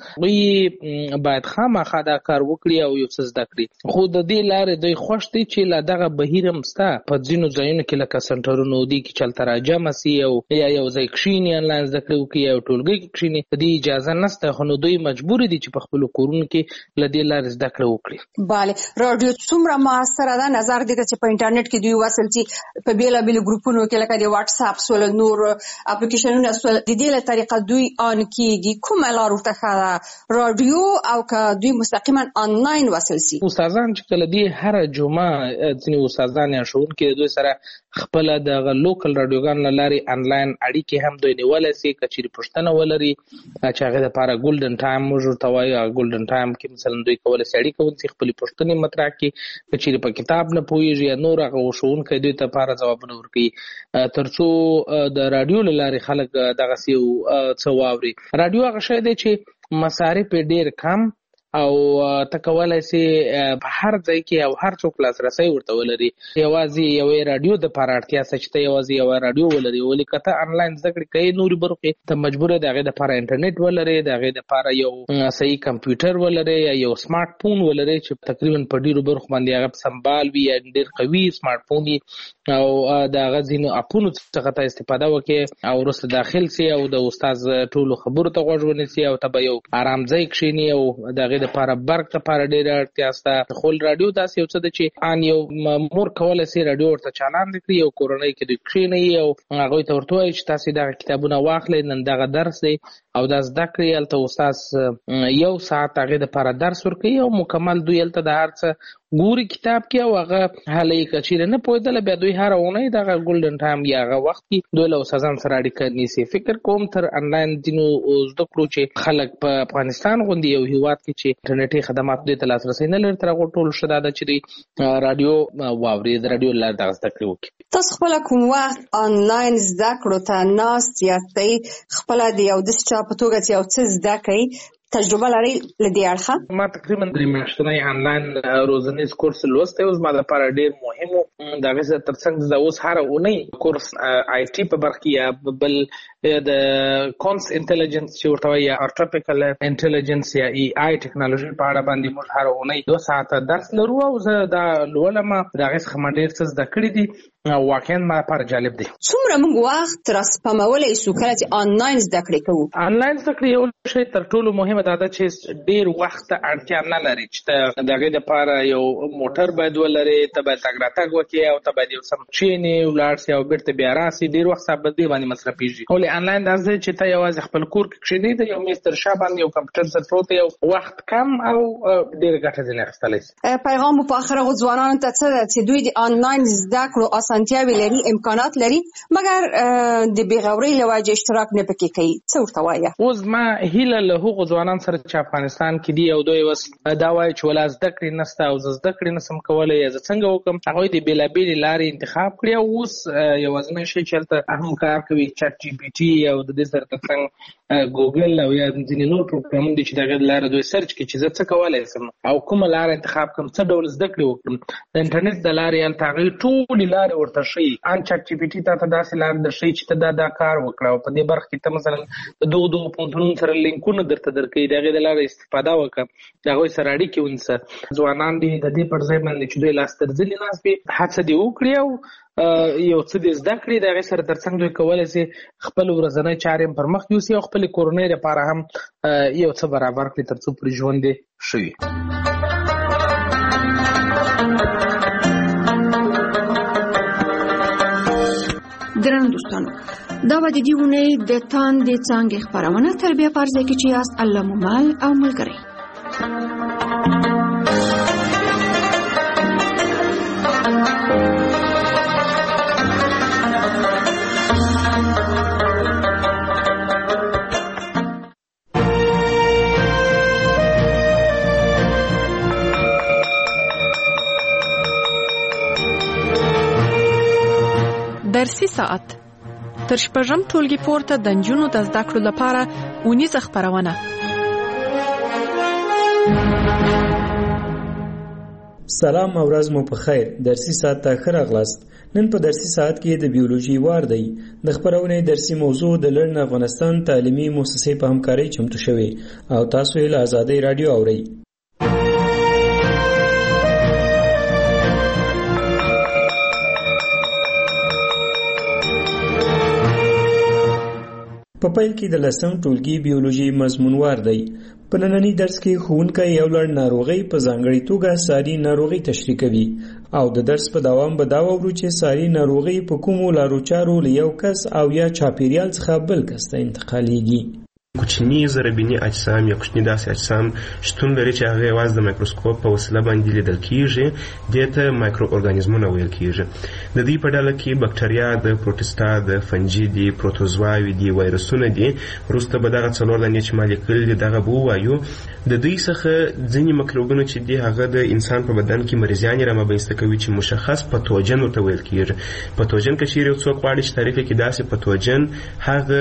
دوی باید خامخا دا کار وکړي او یو څه زده کړي. خو د دې لارې دوی خوښ دي چې لا دغه بهیر هم شته په ځینو ځایونو کې لکه سنټرونو دي کې چې هلته راجمع سي او یا یو ځای کښېني انلاین زده کړې وکړي یا یو ټولګي کې کښېني، په دې اجازه نشته، خو نو دوی مجبور دي چې په خپلو کورونو کې له دې لارې زده کړه وکړي. بله، راډیو څومره موثره ده؟ نظر دې چې په انټرنیټ کې دوی وصل چې په بیلابیلو ګروپونو کې لکه د واتس اپ سول نور اپلیکیشنونه سول د دې له طریقه دوی آن کېږي، کومه لار ورته ښه ده، راډیو او که دوی مستقیما آنلاین وصل سي؟ استادان چې کله دي هر جمعه ځینې استادان یا ښوونکي دوی سره خپله دغه لوکل راډیوګانو له لارې انلاین اړیکې هم دوی نیولی سي که چیرې پوښتنه ولري چې هغې دپاره ګولډن ټایم موږ ورته وایو. ګولډن ټایم کې مثلا دوی کولی سي اړیکه ونیسي، خپلې پوښتنې مطرح کړي، که چیرې په کتاب نه پوهېږي یا نور هغه ښوونکی دوی ته لپاره ځوابونه ورکوي تر څو د راډیو له لارې خلک دغسې یو څه واوري. راډیو هغه شی دی چې مصارف یې ډېر کم او ته کولی سي په هر ځای کې او هر څوک لاسرسی ورته ولري. یوازې یوې راډیو دپاره اړتیا شته چې ته یوازې یوه راډیو ولري، ولې که ته انلاین زده کړې کوې نورې برخو کې ته مجبور یې د هغې دپاره انټرنیټ ولرې، د هغې دپاره یو صحیح کمپیوټر ولرې یا یو سمارټ فون ولرې چې تقریبا په ډېرو برخو باندې هغه سمبال وي یا ډېر قوي سمارټ فون وي او د هغه ځینو اپونو څخه ته استفاده وکړې او وروسته داخل سي او د استاد ټولو خبرو ته غوږ ونیسي او ته به یو ارام ځای کښېني او د هغې دپاره برق دپاره ډېره اړتیا شته. خو راډیو داسې یو څه ده چې ان یو مور کولی سي راډیو ورته چالان کړي، یو کورنۍ کې دوی کښېنوي او هغوی ته ورته وایي چې تاسې دغه کتابونه واخلئ، نن دغه درس دی او دا زده کړئ. هلته استاد یو ساعت هغې دپاره درس ورکوي او مکمل دوی هلته د هر څه ګوري کتاب کې او هغه هلی که چیرې نه پوهېدله بیا دوی هره اونۍ دغه ګولډن ټایم یا هغه وخت کې دوی له استادانو سره اړیکه نیسي. فکر کوم تر انلاین ځینو زده کړو چې خلک په افغانستان غوندې یو هېواد کې چې انټرنیټي خدمات دوی ته لاسرسی نه لري تر هغو ټولو ښه دا ده چې دوی راډیو واوري، د راډیو له لارې دغه زده کړې وکړي. تاسو خپله کوم وخت آنلاین زده کړو ته ناست یاستئ، خپله د یو داسې چا په توګه چې یو څه زده کوئ تجربه لرئ له دې اړخه؟ ما تقریبا 3 میاشتنی آنلاین روزنیز کورس لوستی و، زما دپاره ډېر مهم و. د هغې سره تر څنګ زه اوس هره اونۍ کورس آی ټي په برخه کې یا بل د کونس انټلیجنس چې ورته وایي یا ارټیفیشل انټلیجنس یا ای آی ټیکنالوژي په اړه باندې موږ هره اونۍ 2 ساعته درس لرو او زه دا لولم. د هغې څخه ما ډېر څه زده کړي دي او واقعا ما لپاره جالب دی. څومره موږ وخت راسپمولی سو کله چې آنلاین زده کړې کوو؟ آنلاین زده کړې یو شی تر ټولو مهمه دا ده چې ډېر وخت ته اړتیا نه لري چې ته د هغې دپاره یو موټر باید ولرې، ته باید تګ راتګ وکړې او ته باید یو څه کښېنې ولاړ سې او بېرته بیا راسې. ډېر وخت ستا په دې باندې مصرفېږي. ولې آنلاین داسې دی چې ته یوازې خپل کور کې کښېنې، د یو میز تر شا باندې یو کمپیوټر سره پروت دی، یو وخت کم او ډېره ګټه ځینې اخیستلی سي. پیغام مو په آخره ځوانانو ته څه ده چې دوی د آنلاین زده کړو اسانتیاوې لري، امکانات لري، مګر د بېغورۍ له وجې اشتراک نه پکې کوي، څه ورته وایه؟ اوس ما هیله له هغو ځوانانو سره چې افغانستان کې دي او دوی اوس دا وایي چې ولا زده کړې نشته او زه زده کړې نشم کولی یا زه څنګه وکړم، هغوی د بېلابېلې لارې انتخاب کړي او اوس یوازینی شی چې هلته هم کار کوي چټ جي پي ټي او د دې سره تر څنګ ګوګل او یا ځینې نور پروګرامونه دي چې د هغې له لارې دوی سرچ کړي چې زه څه کولی شم او کومه لاره انتخاب کړم، څه ډول زده کړې وکړم. د انټرنیټ د لارې هلته هغوی ټولې لارې ورته ښیي. ان چټ جي پي ټي ته داسې لارې درښیي چې ته دا کار وکړه او په دې برخه کې ته مثلا د دغو پوهنتونونو سره لینکونه درته درکوي، د هغې د لارې استفاده وکړه، د هغوی سره اړیکې ونیسه. ځوانان دي د دې پر ځای باندې چې دوی لاس تر زنې ناست وي، هڅه دې وکړي او یو څه دې زده کړي، د هغې سره تر څنګ دوی کولی سي خپل ورځنی چارې هم پر مخ یوسي او خپلې کورنۍ لپاره هم یو څه برابر کړي تر څو پرې ژوند یې ښه وي. درنو دوستانو، دا به د دې اونۍ د تاندې څانګې خپرونه تر بیا په هر ځای کې چې یاست الله مو مل او ملګری. درسي ساعت تر شپږم ټولګي پورته د نجونو د زده کړو لپاره اونیزه خپرونه. سلام او ورځ مو په خیر. درسي ساعت ته ښه راغلاست. نن په درسي ساعت کې د بیولوژي وار دی. د خپرونې درسي موضوع د لړن افغانستان تعلیمي مؤسسې په همکارۍ چمتو شوې او تاسو یې له آزادۍ رادیو اورئ. په پیل کې د 10م ټولګي بیولوژي مضمونوار دی. په نننی درس کې ښوونکی یو لړ ناروغۍ په ځانګړې توګه ساري ناروغۍ تشریح کوي او د درس په دوام به دا وورو چې ساري ناروغۍ په کومو لارو چارو له یو کس او یا چاپیریال څخه بل کس ته انتقالیږي. کوچني ضربیني اجسام یا کوچني داسې اجسام شتون لري چې هغه یوازې د مایکروسکوپ په وسیله باندې لیدل کیږي. دې ته مایکرو ارګانیزمونه ویل کیږي. د دې په ډله کې بکټریا، د پروټستا، د فنجي دي، پروتوزواوي دي، وایرسونه دي. وروسته به دغه څلور دانې چې ما لیکل دي دغه به ووایو. د دوی څخه ځینې مکروبونه چې دي هغه د انسان په بدن کې مریضیانې رامنځته کوي چې مشخص پتوجن ورته ویل کیږي. پتوجن که چیرې یو څوک غواړي چې تعریف یې کړي داسې پتوجن هغه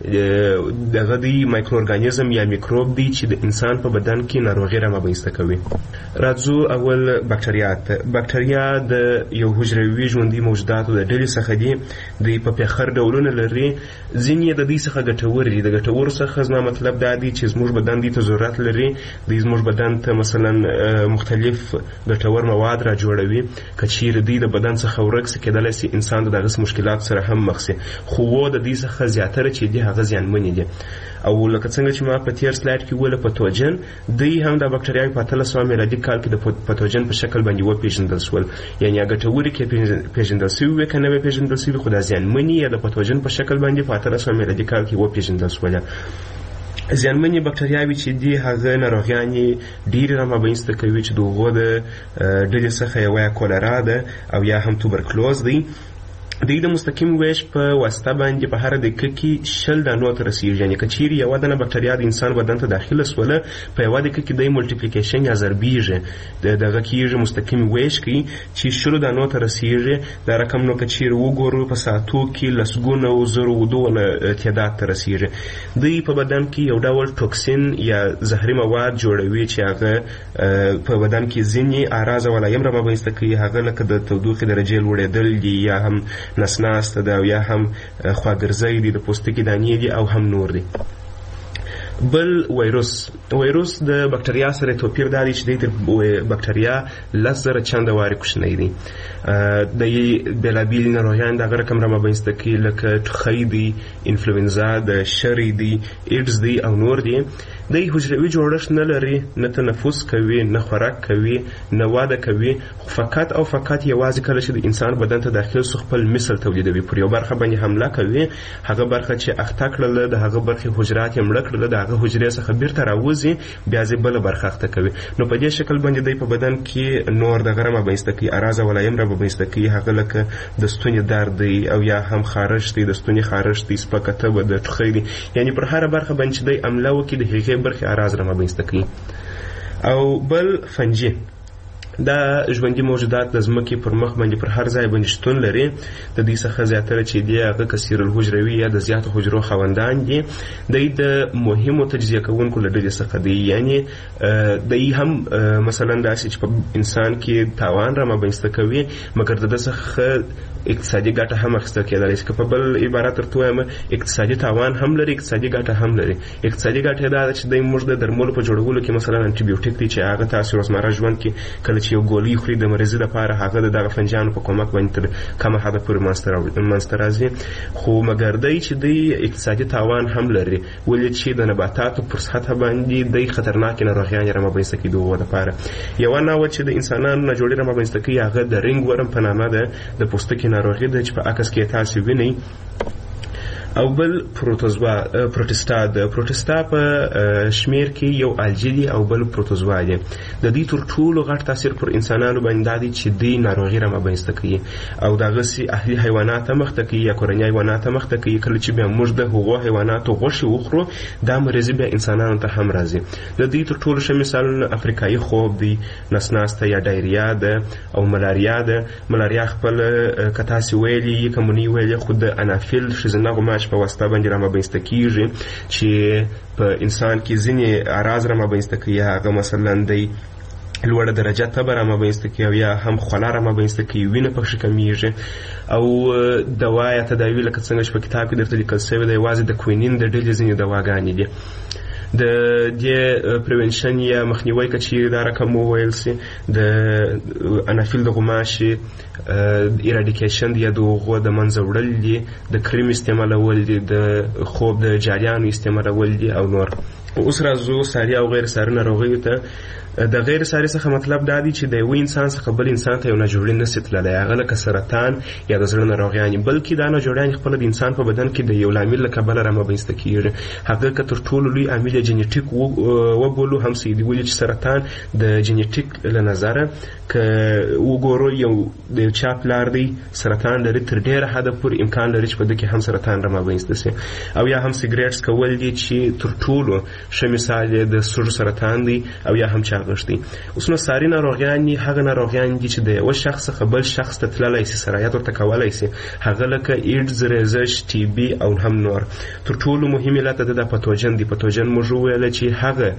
دغه دی مایکرو ارګانیزم یا میکروب دی چې د انسان په بدن کې ناروغي رامنځته کوي. راځو اول بکټریا ته. بکټریا د یو حجروي ژوندي موجوداتو د ډلې څخه دي. دوی په پخر ډولونه لري. ځینې د دې څخه ګټور دي. د ګټورو څخه زما مطلب دا دی چې زموږ بدن دې ته ضرورت لري. دوی زموږ بدن ته مثلا مختلف ګټور مواد را جوړوي. که چیرې دوی د بدن څخه ورک سي کېدلی سي انسان د دغه مشکلات سره هم مخ سي. خو د دې څخه زیاتره چې دي هغه زیانمنې دي. او لکه څنګه چې ما په تیر سلاید کې ویل پتوجن دوی هم د بکټریاوي په 1300 میلادي کال کې د پتوجن په شکل باندې وپېژندل شول. یعنی ګټوري کې پیژندل شوي که نه پیژندل شوي خو د زیانمنې یا د پتوجن په شکل باندې په 1300 میلادي کال کې وپېژندل شول. زیانمنې بکټریاوي چې دي هغه ناروغیانې ډېرې رامنځته کوي چې د هغو د ډلې څخه یوه یا کولرا ده او یا هم توبرکلوز دی. دوی د مستقیم ویش په واسطه باندې په هر دقیقه کې 10 دانو ته رسیږي. یعنی که چیرې یوه دانه بکټریا د انسان بدن ته داخله سوله په یوه دقیقه کې د ملټیپلیکیشن یا ضربیږي دغه کېږي مستقیم ویش کوي چې 10 دانو ته رسیږي. دا رقم نو که چیرې وګورو په ساعتو کې لسګونه او زرو ودونه تعداد ته رسیږي. دوی په بدن کې یو ډول ټوکسین یا زهري مواد جوړوي چې هغه په بدن کې ځینې اعراض او علایم رامنځته کوي. هغه لکه د تودوخې درجې لوړېدل دي یا هم نسناسته ده او یا هم خواګرځی دي، د پوستکي دانې دي او هم نور دي. بل ویروس د بکټریا سره توپیر دا دی چې د بکټریا 10,000 چنده وارې کوچنی دي. د بېلابېل ناروغیان دغه رقم رامنځته کوي لکه ټوخی دی، انفلوئنزا ده، شری دی، ایډز دی او نور دي. دوی حجروي جوړښت نه لري، نه تنفس کوي، نه خوراک کوي، نه واده کوي. فقط او فقط یوازې کله چې د انسان بدن ته داخل سو خپل مثل تولیدوي. پر یو برخه باندې حمله کوي. هغه برخه چې اخته کړله د هغه برخې حجرات یې مړه کړله د هغه حجرې څخه بیرته راوځي بیا ځې بله برخه اخته کوي. نو په دې شکل باندې دوی په بدن کې نور دغه رامنځته کوي، اعراض او علایم رامنځته کوي. هغه لکه د ستوني درد دی او یا هم خارش دی، د ستوني خارش دی، سپکه تبه ده، ټوخی دی. یعنی پر هره برخه باندې چې دوی حمله وکړي د هغې برخې اعراض رامنځته کوي. او بل فنجي دا ژوندي موجودات د ځمکې پر مخ باندې پر هر ځای باندې شتون لري. د دې څخه زیاتره چې دی هغه کثیر الحجروي یا د زیاتو حجرو خاوندان دي. دوی د مهمو تجزیه کوونکو له ډلې څخه دي. یعنی دوی هم مثلا داسې چې په انسان کې تاوان رامنځته کوي مګر د ده څخه اقتصادي ګټه هم اخیستل کېدلی شي. که په بل عبارت درته ووایم اقتصادي تاوان هم لري، اقتصادي ګټه هم لري. اقتصادي ګټه دا ده چې دوی موږ د درملو په جوړولو کې مثلا انټي بیوټیک دی چې هغه تاسو روزمره ژوند کې کله چې یو ګولۍ خوري د مریضۍ لپاره هغه د دغه فنجانو په کومک باندې تر کمه حده پورې منځته راځي. خو مګر دی چې دوی اقتصادي تاوان هم لري. ولې چې د نباتاتو پر سطحه باندې دوی خطرناکې ناروغیانې رامنځته کوي د هغو لپاره. یوه نوعه چې د انسانانو نه جوړې رامنځته کوي هغه د رنګ ورم په نامه ده. د پوستکي ناروغي ده چې په عکس کې تاسو وینئ. او بل پروتوزوا د پروتستا په شمیر کې یو الجی دی او بل پروتوزوا دی. د دې تر ټولو غټ تاثیر پر انسانانو باندې دی چې دی ناروغي رامنځته کوي او دغه سي اهلي حیوانات مخته کوي یا کورنۍ حیوانات مخته کوي. کله چې بیا موږ د هغو حیواناتو غوښه وخورو دا مرض بیا انسانانو ته هم راځي. د دې تر ټولو ښه مثالونه افریقایي خوب دی، نسناسته یا ډایریا ده او ملاریا ده. ملاریا خپل کتاسي ویلي کمونی ویلي خود د انافیل ښځینه غوماش په واسطه باندې رامنځته کیږي چې په انسان کې ځینې اعراض رامنځته کوي. هغه مثلا دی لوړه درجه تبه رامنځته کوي یا هم خوله رامنځته کوي، وینه پکښې کمیږي او دوا یا تداوي لکه څنګه چې په کتاب کې درته لیکل شوی دی یوازې د کوینین د ډلې ځینې دواګانې دي. د دې پریونشن یا مخنیوي که چیرې دا رقم وویل سي د انافیل د غوماشي ایراډیکیشن یا د هغو د منځه وړل دي، د کریم استعمالول دي، د خوب د جاریانو استعمالول دي او نور. اوس راځو ساري او غیر ساري ناروغیو ته. د غیر ساري څخه مطلب دا دی چې د یو انسان څخه بل انسان ته یو ناجوړی نشي تللی، هغه لکه سرطان یا د زړه ناروغیانې، بلکې دا ناجوړیانې خپله د انسان په بدن کې د یو لامل له کبله رامنځته کیږي. هغه که تر ټولو لوی عامل یې جینیټیک وبولو هم سي دي، ولې چې سرطان د جینیټیک له نظره که وګورو یو د یو چا پلار دی سرطان لري، تر ډېره حده پورې امکان لري چې په ده کې هم سرطان رامنځته سي. او یا هم سیګریټس کول دي چې تر ټولو ښه مثال یې د سږو سرطان دی او یا هم چاغښتي. اوس نو ساري ناروغیانې هغه ناروغیان دي چې د یوه شخص څخه بل شخص ته تللی سي، سرایت ورته کولی سي، هغه لکه ایډز، ریزش، ټي بي او هم نور. تر ټولو مهم علت د پاتوجن دی. پاتوجن موږ وویله چې هغه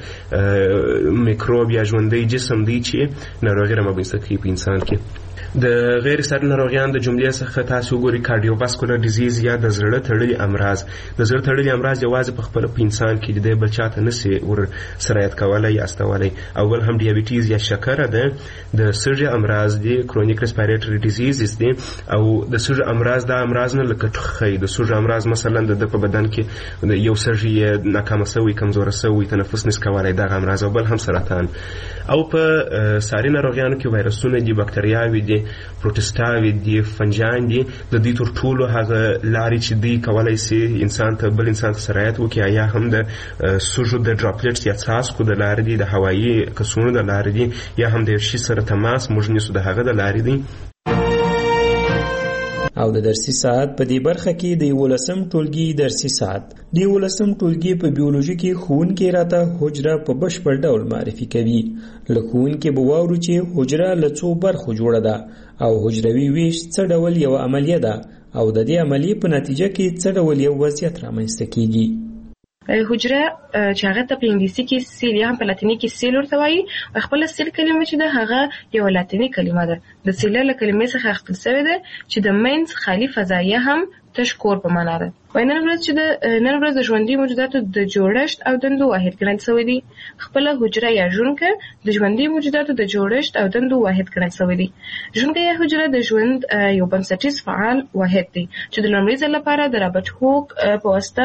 میکروب یا ژوندی جسم دی چې ناروغي رامنځته کوي په انسان کې. د غیر ساري ناروغیان د جملې څخه تاسو وګورئ کارډیوواسکولر ډیزیز یا د زړه تړلي امراض. د زړه تړلي امراض یوازې په خپله په انسان کې دی، بل چاته نسي ور سرایت کولی یا استولی. او بل هم ډیابیټیز یا شکره ده. د سږي امراض دي، کرونیک ریسپایریټري ډیزیز دي. او د سږي امراض دا امراض نه لکه ټوخی، د سږي امراض مثلا د په بدن کې یو سږي یې ناکامه سوی، کمزوره سوی، تنفس نس کولی، دغه امراض. او بل هم سرطان. او په ساري ناروغیانو کې وایرسونه دي، بکتریاوې دي، پروتستاوې دي، فنجان دي. د دې تر ټولو هغه لارې چې دوی کولی سي انسان ته بل انسان ته سرایت وکړي یا هم د سږو د ډراپلیټس یا څاڅکو د لارې دي، د هوایي کڅوړو د لارې دي، یا هم د یو شي سره تماس موږ نیسو د هغه د لارې دي. او د درسي ساعت په دې برخه کې د 11م ټولګي درسي ساعت د 11م ټولګي په بیولوژي کې ښوونکی راته حجره په بشپړ ډول معرفي کوي. له ښوونکي به واورو چې حجره له څو برخو جوړه ده او حجروي ویش څه ډول یو عملیه ده او د دې عملیې په نتیجه کې څه ډول یو وضعیت رامنځته کیږي. حجره چې هغه ته په انګلیسي کې سیل یا هم په لاتیني کې سیل ورته وایي. خپله سیل کلمه چې ده هغه یوه لاتیني کلمه ده. د سیلر له کلمې څخه اخیستل شوې ده چې د منځ خالي فضایه هم تش کور په معنا ده. نن ورځ د ژوندي موجوداتو د جوړښت او دندو واحد ګڼل شوی دی. خپله حجره یا ژوندکه د ژوندي موجوداتو د جوړښت او دندو واحد ګڼل شوی دی. ژوندکه یا حجره د ژوند یو بنسټیز فعال واحد دی چې د لومړي ځل لپاره د رابرټ هوک په واسطه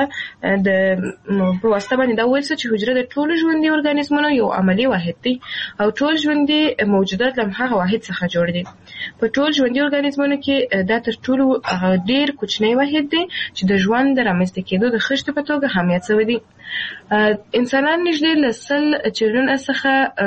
باندې دا ویل چې حجره د ټولو ژوندي ارګانیزمونو یو عملی واحد دی او ټول ژوندي موجودات له هغه واحد څخه جوړ دي. په ټول ژوندي ارګانیزمونو کې دا تر ټولو ډیر کوچنی واحد دی چې د ژوند د رامنځته کېدو د خښتې په توګه اهمیت شوی دی. انسانان نږدې له 100 چریلیونه څخه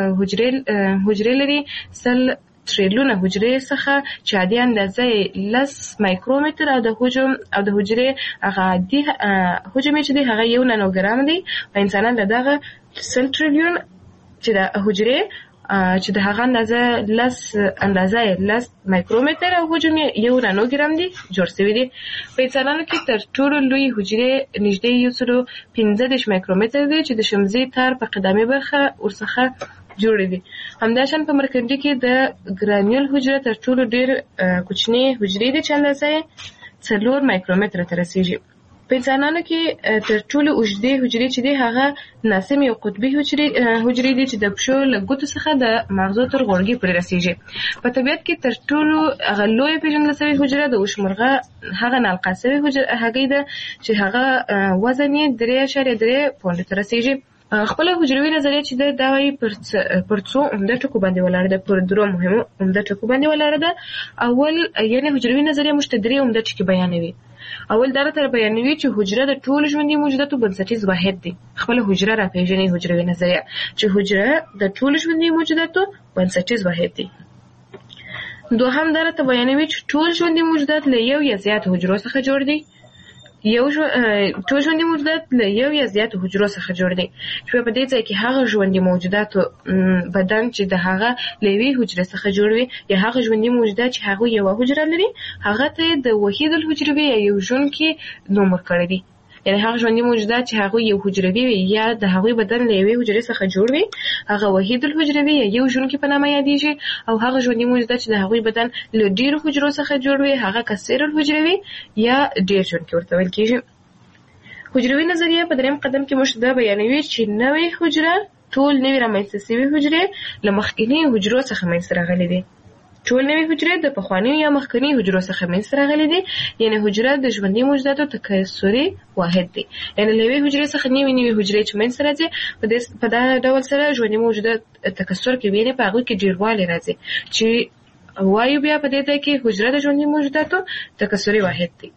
حجرې لري. 100 تریلیونه حجرې څخه چې عادي اندازه یې 10 مایکرومتر او د حجرې هغه عادي حجم چې دی هغه 1 نانوګرام دی. په انسانان له دغه 100 تریلیون چې د حجرې چې د هغه اندازه 10 مایکرومتر او حجم 1 نانوګرام دی جوړ شوی دی. په انسانانو کې تر ټولو لوی حجرې نږدې 115 مایکرومتر دی چې د شمزي تار په قدامي برخه ورڅخه جوړې دي. همداشان په مرکندي کې د ګرانیول حجره تر ټولو ډیر کوچنی حجرې دي چې اندازه 4 مایکرومتر ته رسیږي. په انسانانو کې تر ټولو اوږدې حجرې چې دي هغه ناسم یو قطبي حجرې دي چې د پښو له ګوتو څخه د مغزو تر غوړګي پورې رسیږي. په طبیعت کې تر ټولو هغه لویه پیژندل شوې حجره د وشمرغه هغه نالقه شوې هګۍ ده چې هغه وزن یې 3.3 پونډ ته رسیږي. خپل حجروي نظریه چې دا وایي پر څو عمده ټکو باندې ولاړه ده، پر درو مهمو عمده ټکو باندې ولاړه ده. اول یعنی حجروي نظریه موږ ته درې عمده ټکي بیانوي. اول دا راته بیانوي چې حجره د ټولو ژوندي موجوداتو بنسټیز واحد دی. خپل حجره راپېژني حجروي نظریه چې حجره د ټولو ژوندي موجوداتو بنسټیز واحد دی. دوهم دا راته بیانوي چې ټول ژوندي موجودات له یو یا زیات حجرو څخه جوړ دي. ټول ژوندي موجودات له یو یا زیاتو حجرو څخه جوړ دي. چې په دې ځای کې هغه ژوندي موجوداتو بدن چې د هغه له یوې حجرې څخه جوړ وي یا هغه ژوندي موجودات چې هغه یوه حجره لري هغه ته د وحید الحجروي یا یو ژوندي نوم ورکړی دی. یعنی هغه ژوندي موجودات چې هغه یو حجروي وي یا د هغوی بدن له یوې حجرې څخه جوړ وي هغه وحید الحجروي یا یو ژوندي په نامه یادیږي. او هغه ژوندي موجودات چې د هغوی بدن له ډیرو حجرو څخه جوړ وي هغه کثیر الحجروي یا ډیر ژوندي ورته ویل کیږي. حجروي نظریه په دریم قدم کې موږ دا بیانوي چې نوې حجره ټول نوې رامنځته شوې حجرې له مخکینی حجرو څخه منځته راغلي دي. ټول نوې حجرې د پخوانیو یا مخکینی حجرو څخه منځته راغلي دي. یعنی حجره د ژوندي موجوداتو تکثري واحد دی. یعنی له یوې حجرې څخه نوې حجرې چې منځته راځي په دا ډول سره ژوندي موجودات تکثر کوي. یعنی په هغوی کې ډیروالی راځي چې وایو بیا په دې ځای کې حجره د ژوندي موجوداتو تکثري واحد دی.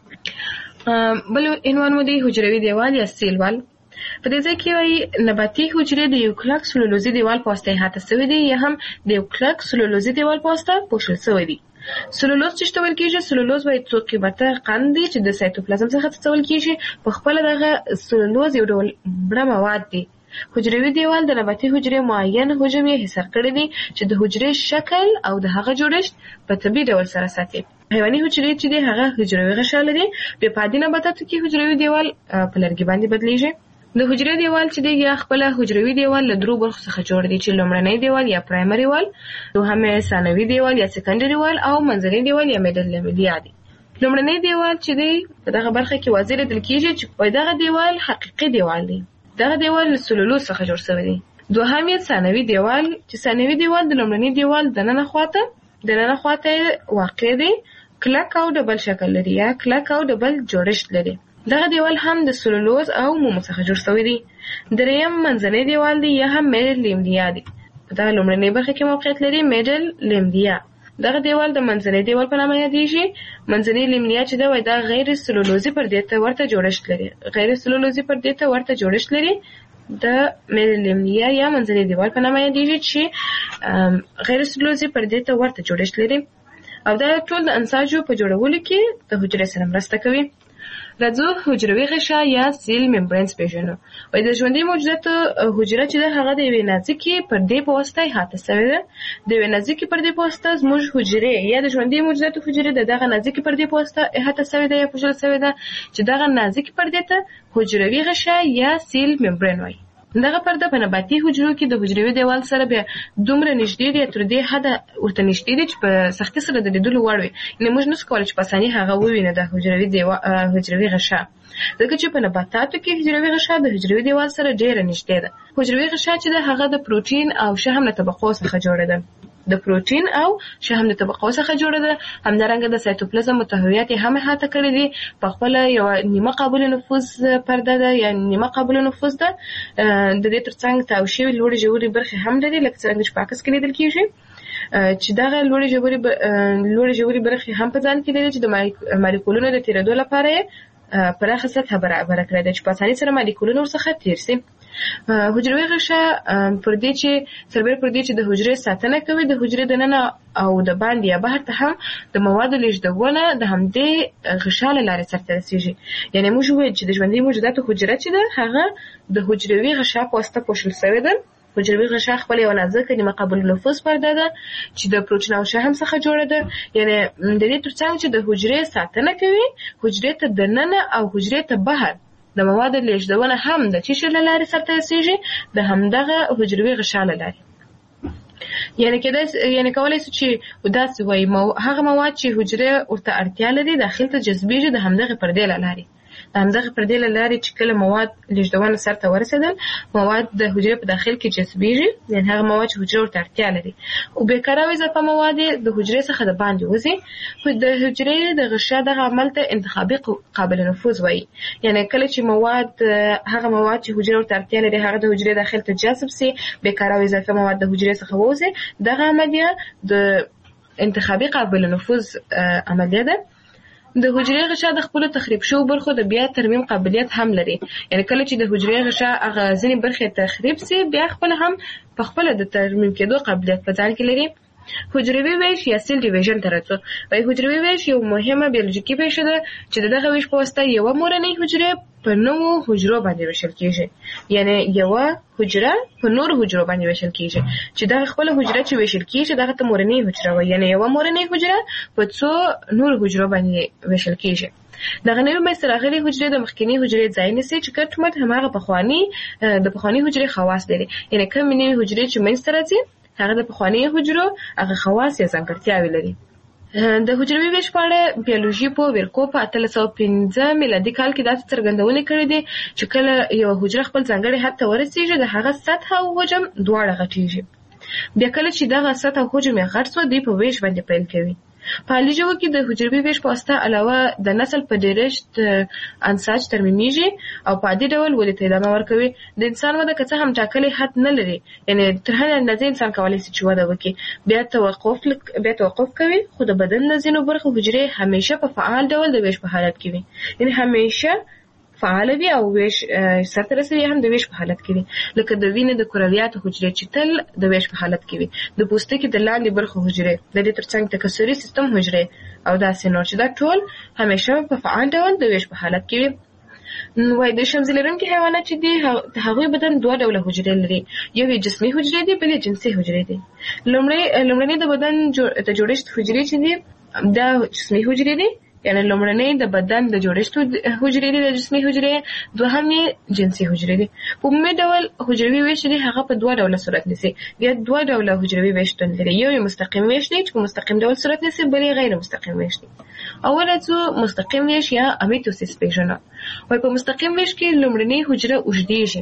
بل عنوان مو دی حجروي دیوال یا سیل وال. په دې ځای کې وایي نباتي حجرې د یو کلک سلولوزي دیوال په واسطه احاطه شوي دي یا هم د یو کلک سلولوزي دیوال په واسطه پوښل شوي دي. سلولوز چې څه ویل کېږي؟ سلولوز وایي څو قیمته قند دی چې د سایتوپلازم څخه څه ویل کېږي. په خپله دغه سلولوز یو ډول مړه مواد دی. حجروي دیوال د نباتي حجرې معین حجم یې حصار کړی دی چې د حجرې شکل او د هغه جوړښت په طبیعي ډول سره ساتي. حیواني حجرې چې دی هغه حجروي غشا لري. بیا په عادي نباتاتو کې حجروي دیوال په لرګي باندې بدلیږي. د حجرې دیوال چې دی یا خپل حجروي دیوال له درو برخو څخه جوړ دی چې لومړنی دیوال یا پرایمري وال، دوهم ثانوي دیوال یا سکندري وال او منځنی دیوال یا میډل لیول دی. لومړنی دیوال چې دی په دغه برخه کې واضح لیدل کېږي چې دغه دیوال حقیقي دیوال دی. دغه دیوال له سلولوز څخه جوړ شوی دی. دوهم ثانوي دیوال چې ثانوي دیوال د لومړني دیوال د ننه خواته واقع دی، کلک او ډبل شکل لري یا کلک او ډبل جوړښت لري. دغه دیوال هم د سلولوز او مومو څخه جوړ شوی دی. دریم منځنی دیوال دی یا هم میډل لیمدیا دی. په دغه لومړنۍ برخه کې موقعیت لري میډل لیمدیا. دغه دیوال د منځنی دیوال په نامه یادیږي. منځنی لیمدیا چې دا وایي دا غیر سلولوزي پردې ته ورته جوړښت لري. غیر سلولوزي پردې ته ورته جوړښت لري. د میډل لیمدیا یا منځنی دیوال په نامه یادیږي چې غیر سلولوزي پردې ته ورته جوړښت لري. او دا ټول د انساجو په جوړولو کې د حجرې سره مرسته کوي. راځو حجروي غشا یا سیل ممبرینز پیژنو. وایي د ژوندي موجوداتو حجره چې ده هغه د یوې نازکې پردې په واسطه احاطه شوې ده. د یوې نازکې پردې په واسطه زموږ حجرې یا د ژوندي موجوداتو حجرې د دغه نازکې پردې په واسطه احاطه شوې ده یا پوښل شوې ده چې دغه نازکې پردې ته حجروي غشا یا سیل ممبرین وایي. دغه پرده په نباتي حجرو کې د حجروي دیوال سره بیا دومره نږدې دی تر دې حده ورته نږدې دی چې په سختۍ سره د لیدلو وړ وي. یعنې موږ نشو کولی چې په اساني هغه ووینو د حجروي غشا، ځکه چې په نباتاتو کې حجروي غشا د حجروي دیوال سره ډېره نږدې ده. حجروي غشا چې ده هغه د پروټین او شحم له طبقو څخه جوړه ده. د پروټین او شحم د طبقو څخه جوړه ده. همدارنګه د سایتوپلازم محتویات هم احاطه کړي دي. په خپله یوه نیمه قابل نفوذ پرده ده یا نیمه قابل نفوذ ده. د دې ترڅنګ تاو شوي لوړې ژورې برخې هم لري لکه څرنګه چې په عکس کې لیدل کېږي چې دغه لوړې ژورې برخې هم په ځان کې لري چې د مالیکولونو د تېرېدو لپاره یې پراخه سطحه برابره کړې ده چې په اسانۍ سره مالیکولونه ورڅخه تېر شي. حجروي غشا پردې چې سربېره پردې چې د حجرې ساتنه کوي د حجرې دننه او د باندې یا بهر ته هم د موادو لیږدونه د همدې غشا له لارې سرته رسېږي. یعنې موږ وویل چې د ژوندي موجوداتو حجره چې ده هغه د حجروي غشا په واسطه پوښل شوې ده. حجروي غشا خپل یو نازکه نیمه قابل نفوذ پرده ده چې د پروټین او شحم څخه جوړه ده. یعنې د دې ترڅنګ چې د حجرې ساتنه کوي حجرې ته دننه او حجرې ته بهر د موادو لیږدونه هم د څه شي له لارې سرته رسېږي؟ د همدغه حجروي غشا له لارې. یعنې کولی شو چې داسې وایي هغه مواد چې حجرې ورته اړتیا لري داخل ته جذبېږي د همدغې پردې له لارې. همدغه پر دې لارې چې کله مواد لیږدونه سرته ورسېدل مواد د حجرې په داخل کې جذبېږي یعنې هغه مواد چې حجرې ورته اړتیا لري او بېکاره او اضافه مواد د حجرې څخه د باندې وځي د حجرې د غشا دغه عمل ته انتخابي قابل نفوذ وایي یعنې کله چې هغه مواد چې حجرې ورته اړتیا لري هغه د حجرې داخل ته جذب سي بېکاره او اضافه مواد د حجرې څخه ووځي دغه عملیه د انتخابي قابل نفوذ عملیه ده د حجرې غشا د خپل تخریب شو برخو د بیا ترمیم قابلیت هم لري یعنی کله چې د حجرې غشا هغه ځینې برخې تخریب سي بیا خپل هم په خپل د ترمیم کېدو قابلیت په ځان کې لري حجروي ویش یا سیل ډیویژن ته راځو وای حجروي ویش یو مهمه بیولوژیکي پیښه ده چې دغه ویش په واسطه یو مورنۍ حجره په نوو حجرو باندې ویشل کیږي یعنی یو حجره په نور حجرو باندې ویشل کیږي چې دغه خپل حجره چې ویشل کیږي دغه ته مورنۍ حجره وای یعنی یو مورنۍ حجره په څو نور حجرو باندې ویشل کیږي دغه نوې منځته راغلي حجرې د مخکینی حجرې ځای نیسي چې کټمټ هماغه د پخواني حجرې خواص لري یعنی کوم نوې حجرې چې منځته راځي هغه د پخواني حجرو هغه خواص یا ځانګړتیاوې لري د حجروي ویش په اړه بیولوژي په ورکو په 1815 میلادي کال کې داسې څرګندونې کړې دي چې کله یو حجره خپل ځانګړي حد ته ورسیږي د هغه سطح او حجم دواړه غټیږي بیا کله چې دغه سطح او حجم یې غټ شو دوی په ویش باندې پیل کوي په حالي ژوند کې د حجروي ویش په واسطه علاوه د نسل په ډیرښت انساج ترمیمیږي او په عادي ډول ولې ته ادامه ورکوي د انسان وده که څه هم ټاکلي حد نه لري یعنی تر هغه اندازې انسان کولی شي چې وده وکړي بیا توقف کوي خو د بدن د ځینو برخو حجرې همیشه په فعال ډول د ویش په حالت کې وي یعنی همیشه فعال وي او ویش سرته رسوي هم د ویش په حالت کې وي لکه د وینې د کرویاتو حجرې چې تل د ویش په حالت کې وي د پوستکي د لاندې برخو حجرې د دې ترڅنګ تکثري سیستم حجرې او داسې نور چې دا ټول همیشه په فعال ډول د ویش په حالت کې وي وای د شمزي لرونکي حیوانات چې دي هغوی بدن دوه ډوله حجرې لري یو یې جسمي حجرې دي بل یې جنسي حجرې دي لومړنۍ د بدن د جوړښت حجرې چې دي دا جسمي حجرې دي یعنی لومړنۍ د بدن د جوړښت حجرې دي د جسمي حجرې دوهمې جنسي حجرې دي په عمومي ډول حجروي ویش دي هغه په دوه ډوله صورت نیسي بیا دوه ډوله حجروي ویش لري یو مستقیم ویش دی چې په مستقیم ډول صورت نیسي بل غیر مستقیم ویش دی اول څو مستقیم ویش یا امیتوسیس پیژنه وای په مستقیم ویش کې لومړنۍ حجره اوږدیږي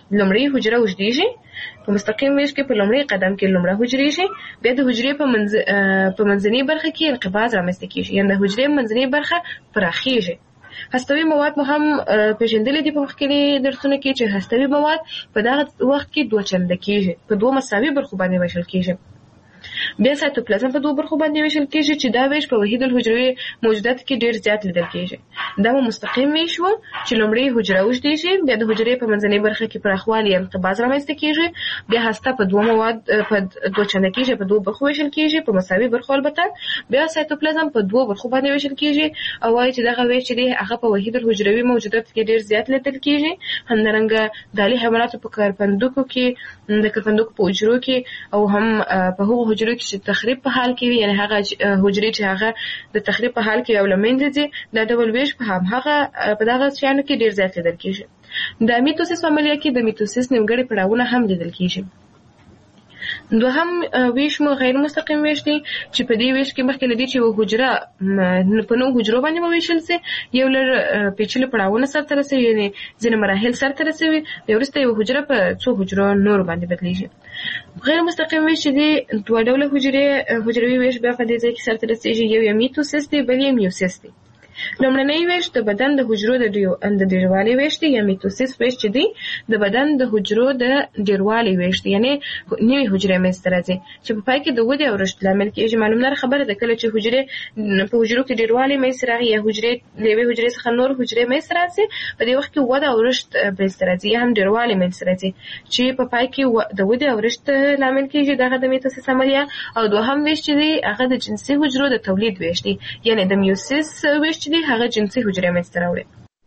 په مستقیم ویش کې په لومړي قدم کې لومړی حجرې شي بیا د حجرې په منځنۍ برخه کې انقباض رامنځته کیږي یعنی د حجرې منځنۍ برخه پراخیږي هستوي مواد مو هم پیژندلې دي په مخکې درسونو کې چې هستوي مواد په دغه وخت کې دوه چنده کیږي په دوه مساوي برخو باندې ویشل کیږي بیا سایتوپلازم په دوه برخو باندې ویشل کیږي چې دا ویش په وحید الحجروي موجوداتو کې ډیر زیات لیدل کیږي دا مستقیم ویش و چې لومړی حجره اوږدیږي بیا د حجرې په منځنۍ برخه کې پراخوالی انقباض رامنځته کیږي بیا هسته په دوه مواد په دوه چنده کیږي په دوه برخو ویشل کیږي په مساوي برخو البته بیا سایتوپلازم په دوه برخو باندې ویشل کیږي او وايي چې دغه ویش دی هغه په وحید الحجروي موجوداتو کې ډیر زیات لیدل کیږي همدارنګه دالي حیواناتو په کارپندوکو کې د کارپندوکو په حجرو کې او هم په هغو حجرو کې چې تخریب په حال کې وي یعنی هغه حجرې چې هغه د تخریب په حال کې او لمنځه دي دا ډول ویش په هغه په دغه شیانو کې ډیر زیات لیدل کیږي د میتوسیس عملیه کې د میتوسیس نیمګړي پړاوونه هم لیدل کیږي دوهم ویش مو غیر مستقیم ویش دی چې په دې ویش کې مخکې لدی چې حجره په نو حجرو باندې ویشل سي یو لر پیچلي پړاوونه سره رسوي یعنی ځینې مراحل سره رسوي وروسته یو حجره په څو حجرو نور باندې بدلیږي غیر مستقیم ویش دی دوه ډوله حجروي ویش بیا په دې ځای کې سره رسیږي یو میتوسیس دی بل یې میوسیس دی لومړنی ویش د بدن د حجرو د ډیروالي ویش دی یا میتوسیس ویش چې دی د بدن د حجرو د ډیروالي ویش دی یعنی نوې حجرې منځته راځي چې په پای کې د ودې او رشد لامل کېږي معلومه خبره ده کله چې حجرې په حجرو کې ډیروالي منځته راغی یا حجرې له یوې حجرې څخه نور حجرې منځته راځي په دې وخت کې وده او رشد منځته راځي یا هم ډیروالي منځته راځي چې په پای کې د ودې او رشد لامل کېږي دغه د میتوسیس عملیه او دوهم ویش چې دی هغه د جنسي حجرو د تولید ویش دی یعنی د میوسیس ویش چې دی هغه جنسي حجرې منځته راوړي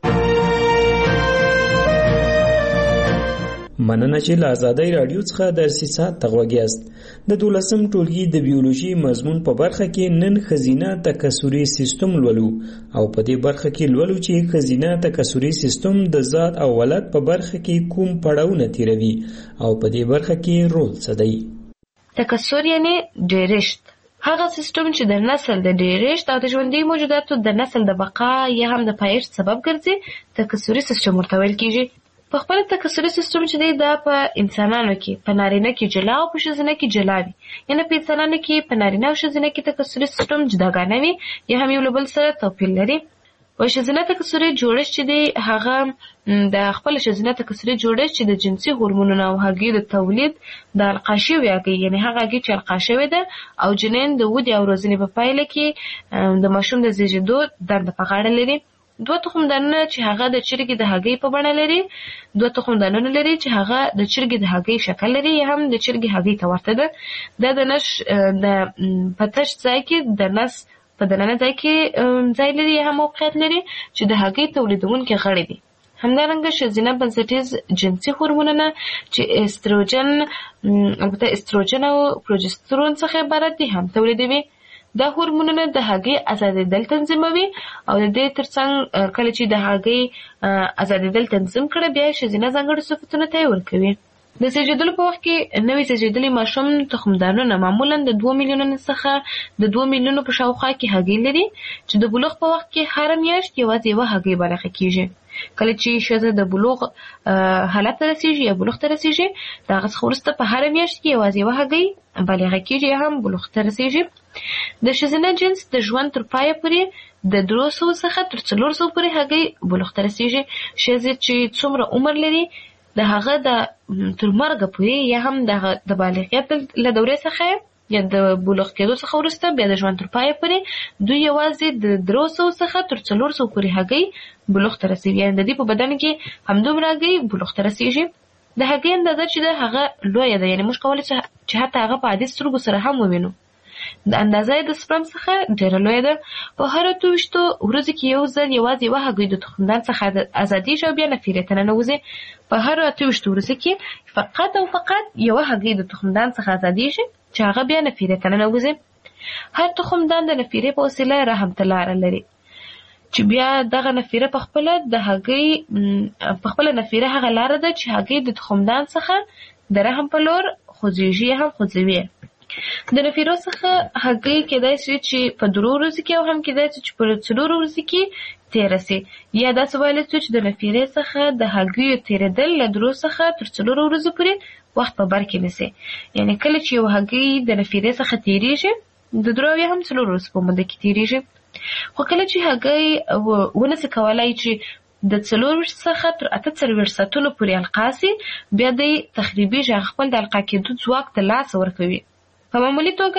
مننه چې له آزادۍ راډیو څخه درسي ساعت ته غوږ یاست د 12م ټولګي د بیولوژي مضمون په برخه کې نن ښځینه تکثري سیستم لولو او په دې برخه کې لولو چې ښځینه تکثري سیستم د ذات او ولادت په برخه کې کوم پړاوونه تیروي او په دې برخه کې رول څه دی. تکثر یعنی ډیرښت هغه سیستم چې د نسل د ډیرښت او د ژوندي موجوداتو د نسل د بقا یا هم د پایښت سبب ګرځي تکثري سیستم ورته ویل کیږي. په خپل تکثري سیستم چې دی دا په انسانانو کې په نارینه کې جلا او په ښځینه کې جلا وي. یعنې په انسانانو کې په نارینه او ښځینه کې تکثري سیستم جداګانه وي یا هم یو له بل سره توپیر لري. په ښځینه تکثري جوړښت چې دی هغه د خپل ښځینه تکثري جوړښت چې د جنسي هورمونونو او هګیو د تولید د القا شوې هګۍ، یعنې هغه هګۍ چې القا شوې ده او جنین د ودې او روزنې په پایله کې د ماشوم د زیږېدو دنده په غاړه لري. 2 تخمدانونه چې هغه د چرګې د هګۍ په بڼه لري، 2 تخمدانونه لري چې هغه د چرګې د هګۍ شکل لري یا هم د چرګې هګۍ ته ورته ده. دا د نش د پتش ځای کې د نس په دننه ځای کې ځای لري یا هم موقعیت لري چې د هګۍ تولیدونکي غړي دي. همدارنګه ښځینه بنسټیز جنسي هورمونونه چې استروجن، البته استروجن او پروجسترون څخه عبارت دي هم تولیدوي. دا هورمونونه د هګۍ ازادېدل تنظیموي او د دې ترڅنګ کله چې د هګۍ ازادېدل تنظیم کړه بیا ښځینه ځانګړي صفتونه ته ورکوي. د زیږیدلو په وخت کې نوې زیږیدلي ماشوم تخمدانونه معمولا د 2 میلیونو څخه د 2 میلیونو په شاوخوا کې هګۍ لري چې د بلوغ په وخت کې هر میاشت یوازې یوه هګۍ بالغه کیږي. کله چې ښځه د بلوغ حالت ته رسیږي یا بلوغ ته رسیږي د هغه څخه وروسته په هر میاشت کې یوازې یوه هګۍ بالغه کیږي یا هم بلوغ ته رسیږي. د ښځینه جنس د ژوند تر پایه پورې د 300 څخه تر 400 پورې هګۍ بلوغ ته رسیږي. ښځې چې څومره عمر لري د هغه د تر مرګه پورې یا هم د بالغیت له دورې څخه یا د بلوغ کېدو څخه وروسته بیا د ژوند تر پایه پورې دوی یوازې د 300 څخه تر 400 پورې هګۍ بلوغ ته رسیږي. یعنې د دې په بدن کې همدومره هګۍ بلوغ ته رسیږي. د هګۍ اندازه چې ده هغه لویه ده، یعنې موږ کولی چې حتی هغه په عادي سترګو سره هم ووینو. د اندازه د سپرم څخه ډېره لویه ده. په هره 28 ورځو کې یو ځل یوازې یوه هګۍ د تخمدان څخه ازادېږي او بیا نفیرې ته ننوځي. په هره 28 ورځو کې فقط او فقط یوه هګۍ د تخمدان څخه ازادېږي چې هغه بیا نفیرې ته ننوځي. هر تخمدان د نفیرې په وسیله رحم ته لاره لري چې بیا دغه نفیره په خپله د هګۍ په خپله نفیره هغه لاره ده چې هګۍ د تخمدان څخه د رحم په لور خوځېږي هم خوځوي. د نفیرو څخه هګۍ کېدای شي چې په 3 ورځو کې او هم کېدای شي چې په 4 ورځو کې تېره سي. یا داسې ویلی شو چې د نفیرې څخه د هګیو تېرېدل له 3 څخه تر 4 ورځو پورې وخت په بر کې نیسي. یعنې کله چې یو هګۍ د نفیرې څخه تېرېږي د 3 یا هم 4 ورځو په موده کې تېرېږي. خو کله چې هګۍ ونسي کولی چې د 4 څخه تر 48 ساعتونو پورې القا سي بیا دی تخریبېږي، هغه خپل د القا کېدو ځواک د لاسه ورکوي. په معمولي توګه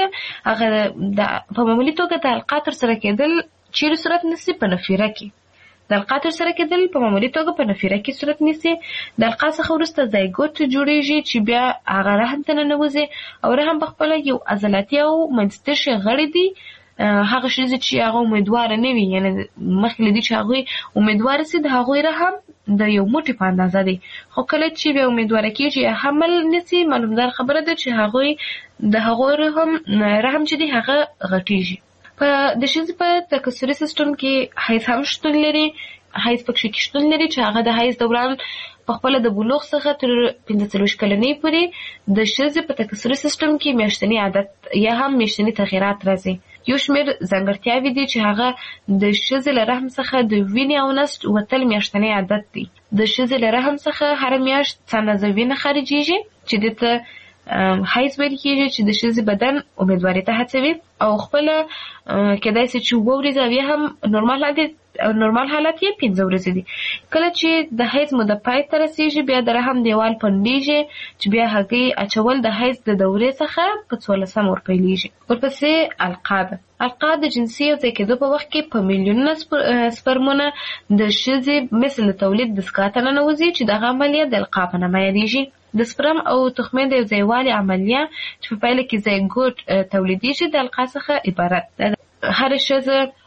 د القا ترسره کېدل چیرې صورت نیسي؟ په نفیره کې. د القا ترسره کېدل په معمولي توګه په نفیره کې صورت نیسي. د القا څخه وروسته زایګوت جوړېږي چې بیا هغه رحم ته ننوځي او رحم په خپله یو عضلاتي او منځتشي غړي دي. هغه ښځې چې هغه امیدواره نه وي، یعنې مخکې له دې چې هغوی امیدواره سي د هغوی رحم د یو موټي په اندازه دی. خو کله چې بیا امیدواره کېږي یا حمل نیسي معلومدار خبره ده چې هغوی د هغوی رحم چې دی هغه غټېږي. د ښځې په تکثري سیستم کې حیض هم شتون لري. حیض پکې شتون لري چې هغه د حیض دوران په خپله د بلوغ څخه تر 45 کلنۍ پورې د ښځې په تکثري سیستم کې میاشتني عادت یا هم میاشتني تغیرات راځي. یو شمېر ځانګړتیاوې دي چې هغه د ښځې له رحم څخه د وینې او نسج وتل میاشتنی عادت دی. د ښځې له رحم څخه هره میاشت څه اندازه وینه خارجېږي چې دې ته حیض ویل کېږي چې د ښځې بدن امیدوارۍ ته هڅوي او خپله کېدای شي چې 7 ورځې او یا هم نورمال حالت یې 5 ورځې دي. کله چې د حیض موده پای ته رسېږي بیا د رحم دیوال پنډېږي چې بیا هګۍ اچول د حیض د دورې څخه په 14 ور پیلېږي. ورپسې القا ده. القا د جنسي یوځای کېدو په وخت کې په میلیونونه سپرمونه د ښځې مثل د تولید دستګاه ته ننوځي چې دغه عملیه د القا په نامه یادېږي. د سپرم او تخمې د یوځایوالي عملیه چې په پایله کې زایګوټ تولیدېږي د القا څخه عبارت ده. هره ښځه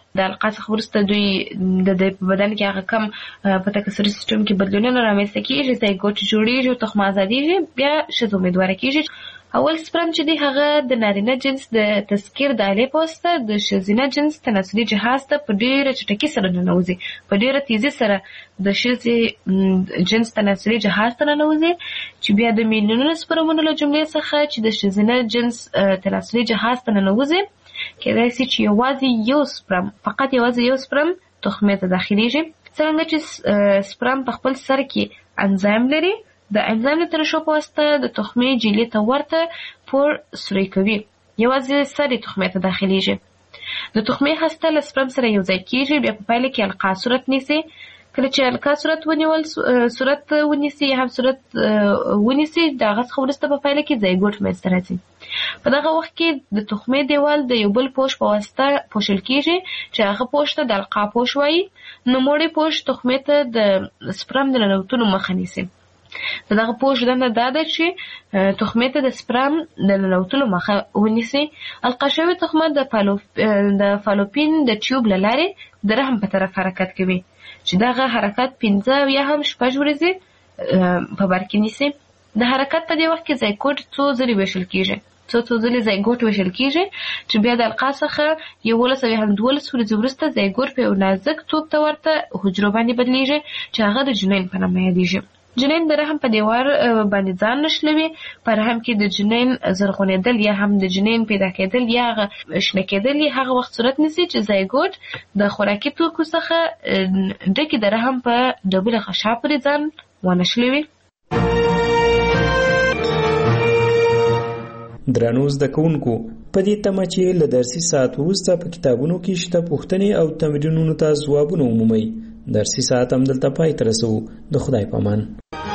د القاح څخه وروسته دوی د بدن کې هغه کم په تکثري سیستم کې بدلونونه رامنځته کیږي، زایګوټ جوړیږي او تخم ازادیږي، بیا ښځه امیدواره کیږي. اول سپرم چې دی هغه د نارینه جنس د تذکیر د آلې په واسطه د ښځینه جنس تناسلي جهاز ته په ډیره چټکۍ سره ننوځي، په ډیره تیزی سره د ښځې جنس تناسلي جهاز ته ننوځي، چې بیا د میلیونونو سپرمونو له جملې څخه چې د ښځینه جنس تناسلي جهاز ته ننوځي، کېدای شي چې فقط یوازې یو سپرم تخمې ته داخليږي. څرنګه چې سپرم په خپل سر کې انزایم لري، د انزایم د ترشح په واسطه د تخمې جیلې ته ورته پور سوري کوي، یوازې سر یې تخمې ته داخليږي. د تخمې هسته له سپرم سره یو ځای کیږي، بیا په پایله کې القاح صورت نیسي. کله چې القاح صورت ونیسي یا هم صورت ونیسي، د هغه څخه وروسته په پایله کې زایګوټ منځته راځي. په دغه وخت کې د تخمې دیوال د یو بل پوښ په واسطه پوښل کیږي چې هغه پوښ ته د القاح پوښ وایي. نوموړی پوښ تخمې ته د سپرم د ننوتلو مخه نیسي. د دغه پوښ دنده دا ده چې تخمې ته د سپرم د ننوتلو مخه ونیسي. القاح شوې تخمه د فالوپین د ټیوب له لارې د رحم په طرف حرکت کوي، چې دغه حرکت 15 یا هم 6 ورځې په بر کې نیسي. د حرکت په دې وخت کې زایګوټ څو ځلې ویشل کیږي، چې بیا د القاح څخه 11 یا هم 12 ورځې وروسته زایګوټ په یو نازک توپ ته ورته حجرو باندې بدلیږي، چې هغه د جنین په نامه یادیږي. جنین د رحم په دیوار باندې ځان نښلوي. په رحم کې د جنین زرغونېدل یا هم د جنین پیدا کېدل یا شنه کېدل هغه وخت صورت نیسي چې زایګوټ د خوراکي توکو څخه ډکې د رحم په ډبله غشا پورې ځان ونښلوي. درنو زده کوونکو، په دې تمه چې له درسي ساعت وروسته په کتابونو کې شته پوښتنې او تمرینونو ته ځوابونه ومومئ، درسي ساعت هم دلته پای ته رسوو. د خدای په امان.